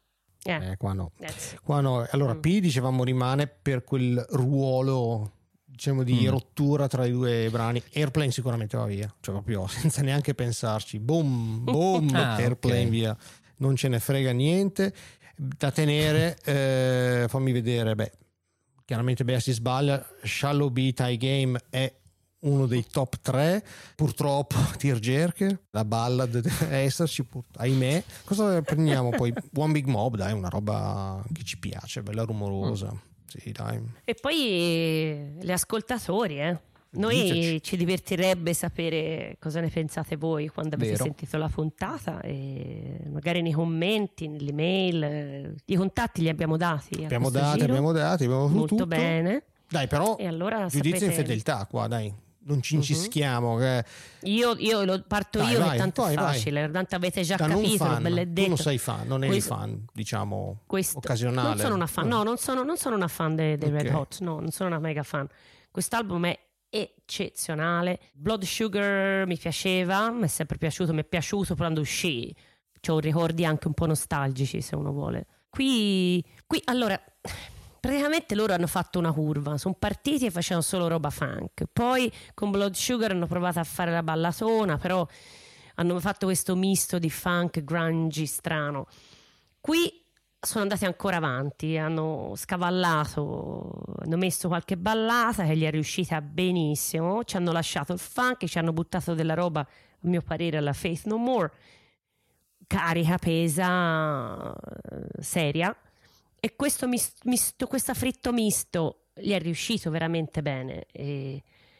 Eh, Eh, qua no. that's it. Qua no. Allora, Mm. P dicevamo rimane per quel ruolo, diciamo, di Mm. rottura tra i due brani. Airplane sicuramente va via, cioè proprio senza neanche pensarci. Boom, boom, Ah, Airplane ok. via. Non ce ne frega niente. Da tenere, eh, fammi vedere, beh, chiaramente Bea si sbaglia. Shallow Be Thy Game è uno dei top tre, purtroppo. Tearjerker, la ballad deve esserci, pur- ahimè. Cosa prendiamo poi? One Big Mob, dai, una roba che ci piace, bella rumorosa. Sì, dai. E poi eh, gli ascoltatori, eh. Noi Diteci. ci divertirebbe sapere cosa ne pensate voi quando avete Vero. sentito la puntata e magari nei commenti, nell'email. eh, I contatti li abbiamo dati. a Abbiamo questo dati, giro. abbiamo dati, abbiamo Molto tutto. bene. Dai, però E allora giudizio sapete- in fedeltà qua, dai. Non ci incischiamo. Che... Io, io lo parto Dai, io vai, che tanto vai, è vai. facile, tanto avete già Da non capito, fan, tu belledetto. non sei fan, non eri Questo- fan, diciamo, questo- occasionale. Non sono una fan, no, non sono, non sono una fan dei, dei Red Ok. Hot, no, non sono una mega fan. Quest'album è eccezionale. Blood Sugar mi piaceva, mi è sempre piaciuto, mi è piaciuto quando uscì. C'ho ricordi anche un po' nostalgici, se uno vuole. Qui, qui allora, praticamente loro hanno fatto una curva, sono partiti e facevano solo roba funk. Poi con Blood Sugar hanno provato a fare la ballatona, però hanno fatto questo misto di funk grungy strano. Qui sono andati ancora avanti, hanno scavallato, hanno messo qualche ballata che gli è riuscita benissimo, ci hanno lasciato il funk, ci hanno buttato della roba, a mio parere, alla Faith No More, carica, pesa, eh, seria, e questo mis- misto, questo fritto misto gli è riuscito veramente bene. E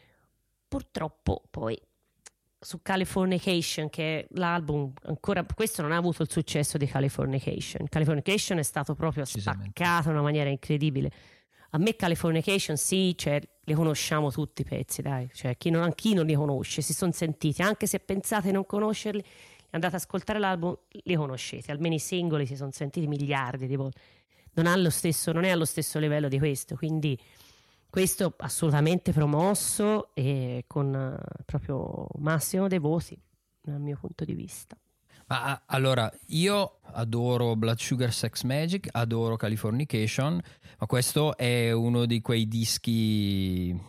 purtroppo poi su Californication, che è l'album ancora, questo non ha avuto il successo di Californication. Californication è stato proprio Decisamente. spaccato in una maniera incredibile. A me Californication sì, cioè, li conosciamo tutti i pezzi, dai, cioè chi non, chi non li conosce, si sono sentiti, anche se pensate di non conoscerli, andate ad ascoltare l'album, li conoscete, almeno i singoli si sono sentiti miliardi di volte. Non ha lo stesso, non è allo stesso livello di questo, quindi questo assolutamente promosso e con eh, proprio massimo dei voti dal mio punto di vista. Ma ah, allora, io adoro Blood Sugar Sex Magic, adoro Californication, ma questo è uno di quei dischi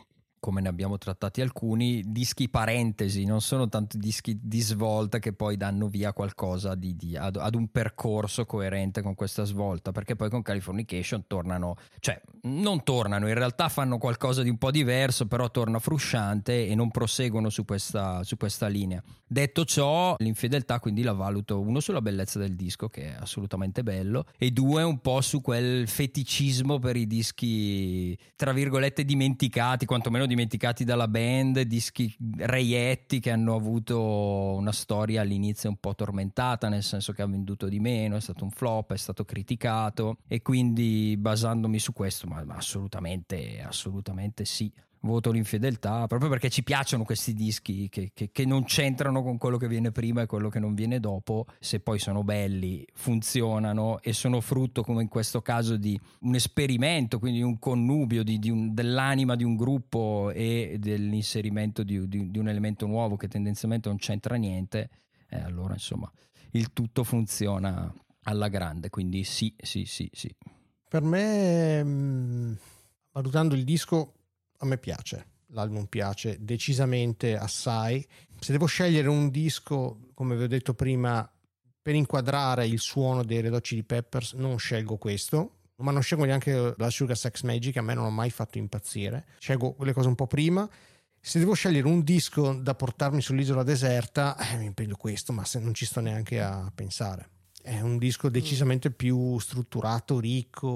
come ne abbiamo trattati alcuni, dischi parentesi, non sono tanto dischi di svolta che poi danno via qualcosa di, di, ad, ad un percorso coerente con questa svolta, perché poi con Californication tornano, cioè non tornano, in realtà fanno qualcosa di un po' diverso, però torna frusciante e non proseguono su questa, su questa linea. Detto ciò, l'infedeltà quindi la valuto, uno, sulla bellezza del disco, che è assolutamente bello, e due, un po' su quel feticismo per i dischi tra virgolette dimenticati, quantomeno dimenticati dalla band, dischi reietti che hanno avuto una storia all'inizio un po' tormentata, nel senso che ha venduto di meno, è stato un flop, è stato criticato, e quindi basandomi su questo, ma, ma assolutamente assolutamente sì, voto l'infedeltà, proprio perché ci piacciono questi dischi che, che, che non c'entrano con quello che viene prima e quello che non viene dopo. Se poi sono belli, funzionano e sono frutto, come in questo caso, di un esperimento, quindi un connubio di, di un, dell'anima di un gruppo e dell'inserimento di, di, di un elemento nuovo che tendenzialmente non c'entra niente, eh, allora insomma il tutto funziona alla grande, quindi sì, sì, sì, sì. Per me, mh, valutando il disco, a me piace, l'album piace decisamente assai. Se devo scegliere un disco, come vi ho detto prima, per inquadrare il suono dei Red Hot Chili Peppers, non scelgo questo, ma non scelgo neanche Blood Sugar Sex Magik, a me non ho mai fatto impazzire, scelgo quelle cose un po' prima. Se devo scegliere un disco da portarmi sull'isola deserta, eh, mi prendo questo, ma se non ci sto neanche a pensare. È un disco decisamente più strutturato, ricco,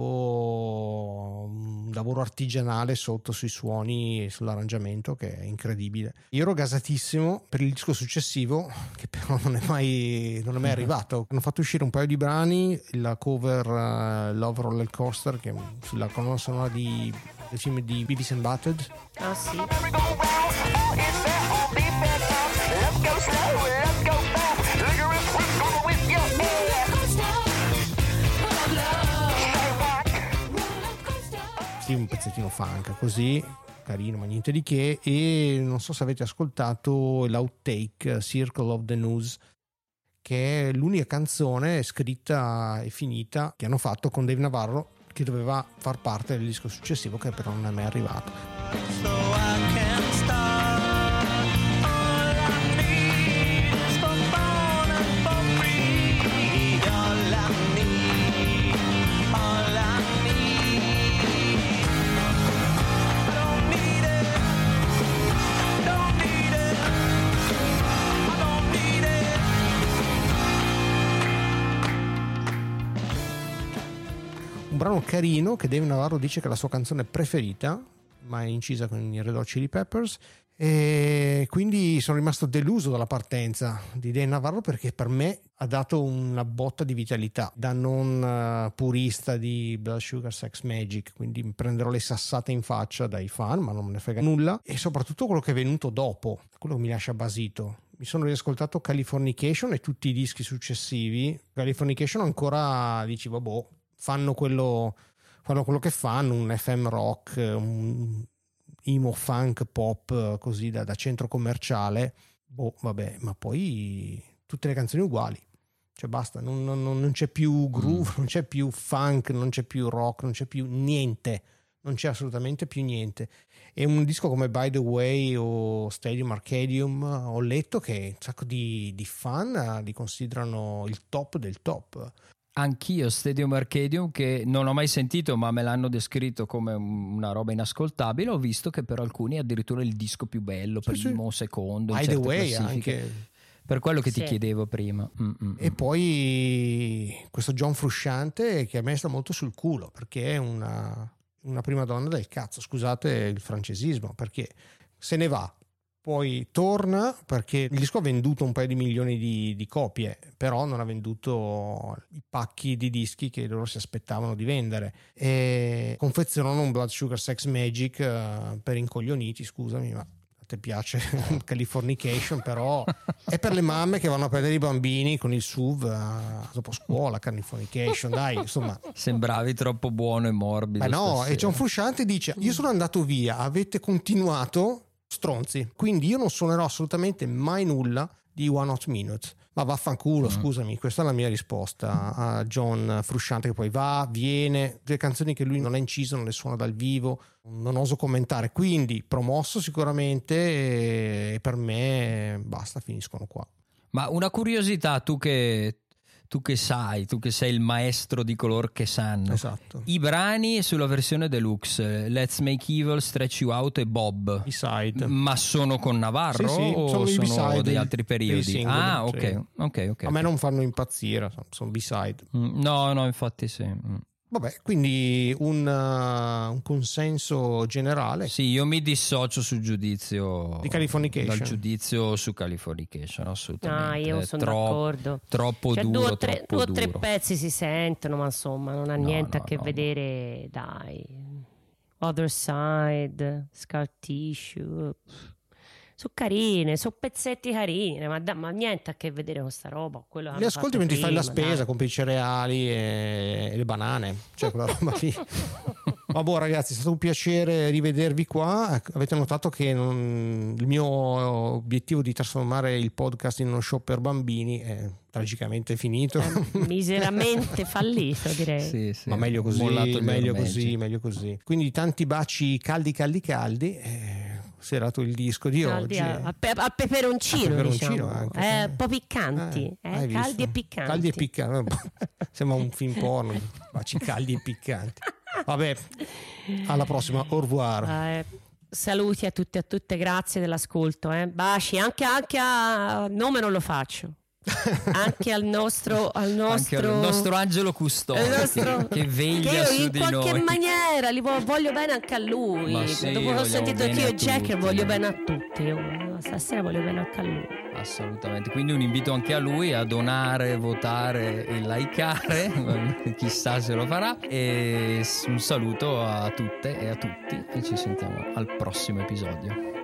un lavoro artigianale sotto sui suoni e sull'arrangiamento che è incredibile. Io ero gasatissimo per il disco successivo, che però non è mai, non è mai arrivato. Hanno fatto uscire un paio di brani, la cover uh, Love Roller Coaster, che è sulla colonna sonora di, del film di Beavis and Butthead. Ah sì. Sì, un pezzettino funk così, carino, ma niente di che. E non so se avete ascoltato l'outtake Circle of the News, che è l'unica canzone scritta e finita che hanno fatto con Dave Navarro, che doveva far parte del disco successivo, che però non è mai arrivato. So I can start. All I need is for born and for free. All I need, all I need. I don't need it. I don't need it. I don't need it. Un brano carino che Dave Navarro dice che è la sua canzone preferita, ma è incisa con i Red Hot Chili Peppers, e quindi sono rimasto deluso dalla partenza di Dave Navarro, perché per me ha dato una botta di vitalità da non uh, purista di Blood Sugar Sex Magik, quindi mi prenderò le sassate in faccia dai fan, ma non me ne frega nulla. E soprattutto quello che è venuto dopo, quello che mi lascia basito. Mi sono riascoltato Californication e tutti i dischi successivi. Californication ancora dici vabbè, fanno quello fanno quello che fanno, un F M rock, un emo funk pop così da, da centro commerciale, boh vabbè, ma poi tutte le canzoni uguali, cioè basta, non, non, non c'è più groove, mm. non c'è più funk, non c'è più rock, non c'è più niente, non c'è assolutamente più niente. E un disco come By the Way o Stadium Arcadium, ho letto che un sacco di, di fan li considerano il top del top. Anch'io Stadium Arcadium, che non ho mai sentito ma me l'hanno descritto come una roba inascoltabile, ho visto che per alcuni è addirittura il disco più bello, sì, primo, sì. secondo, in By the certe way classifiche. Anche... per quello che sì. ti chiedevo prima. Mm-mm. E poi questo John Frusciante, che a me sta molto sul culo, perché è una, una prima donna del cazzo, scusate il francesismo, perché se ne va, poi torna, perché il disco ha venduto un paio di milioni di, di copie, però non ha venduto i pacchi di dischi che loro si aspettavano di vendere, e confezionano un Blood Sugar Sex Magik uh, per incoglioniti, scusami, ma a te piace Californication, però è per le mamme che vanno a prendere i bambini con il S U V uh, dopo scuola. Californication, dai, insomma, sembravi troppo buono e morbido. ma no. stasera. E John Frusciante dice: io sono andato via, avete continuato, stronzi, quindi io non suonerò assolutamente mai nulla di One Hot Minute, Ma vaffanculo, scusami, questa è la mia risposta a John Frusciante, che poi va, viene, delle canzoni che lui non ha inciso, non le suona dal vivo, non oso commentare, quindi promosso sicuramente, e per me basta, finiscono qua. Ma una curiosità, tu che, tu che sai, tu che sei il maestro di coloro che sanno. Esatto. I brani sulla versione deluxe, Let's Make Evil, Stretch You Out e Bob, B-side. ma sono con Navarro Sì, sì, o sono sono, i B-side degli dei- altri dei periodi? singoli, Ah, sì. ok, ok, ok. A me non fanno impazzire, sono B-side. Mm, No, no, infatti sì. Mm. Vabbè, quindi un, uh, un consenso generale. Sì, io mi dissocio sul giudizio Di Californication. dal giudizio su Californication, assolutamente. Ah, io È sono tro- d'accordo. Troppo Cioè, duro, due o tre, troppo due o tre duro. pezzi si sentono, ma insomma non ha No, niente no, a che no, vedere, dai. Other Side, Scar Tissue. Sono carine, sono pezzetti carini, ma, da- ma niente a che vedere con sta roba. Quello che Li hanno ascolti fatto mentre fai la prima, spesa, dai. compri i cereali e, e le banane, cioè quella roba lì. Vabbè ragazzi, è stato un piacere rivedervi qua. Avete notato che non- il mio obiettivo di trasformare il podcast in uno show per bambini è tragicamente finito. Miseramente fallito, direi. Sì, sì. Ma meglio così, Mollato gli meglio ormeggi. così, meglio così. Quindi tanti baci caldi, caldi, caldi. Eh, serato il disco di Caldi oggi. a, a pe- a peperoncino, A peperoncino diciamo. anche, Eh, sì. un po' piccanti, Eh, eh, hai visto? caldi e piccanti. Caldi e piccanti. Sembra un film porno. Baci caldi e piccanti. Vabbè, alla prossima. Au revoir. Eh, saluti a tutti e a tutte, grazie dell'ascolto. Eh. Baci anche, anche a nome non lo faccio. Anche al nostro, al Anche nostro, al nostro angelo custode al nostro- che, che veglia che io su in di qualche noi. maniera li vo- voglio bene anche a lui. Ma sì, Dopo che ho vogliamo sentito bene che io a e Jack tutti. voglio bene a tutti. Io stasera voglio bene anche a lui. Assolutamente, quindi un invito anche a lui a donare, votare e likeare, chissà se lo farà, e un saluto a tutte e a tutti e ci sentiamo al prossimo episodio.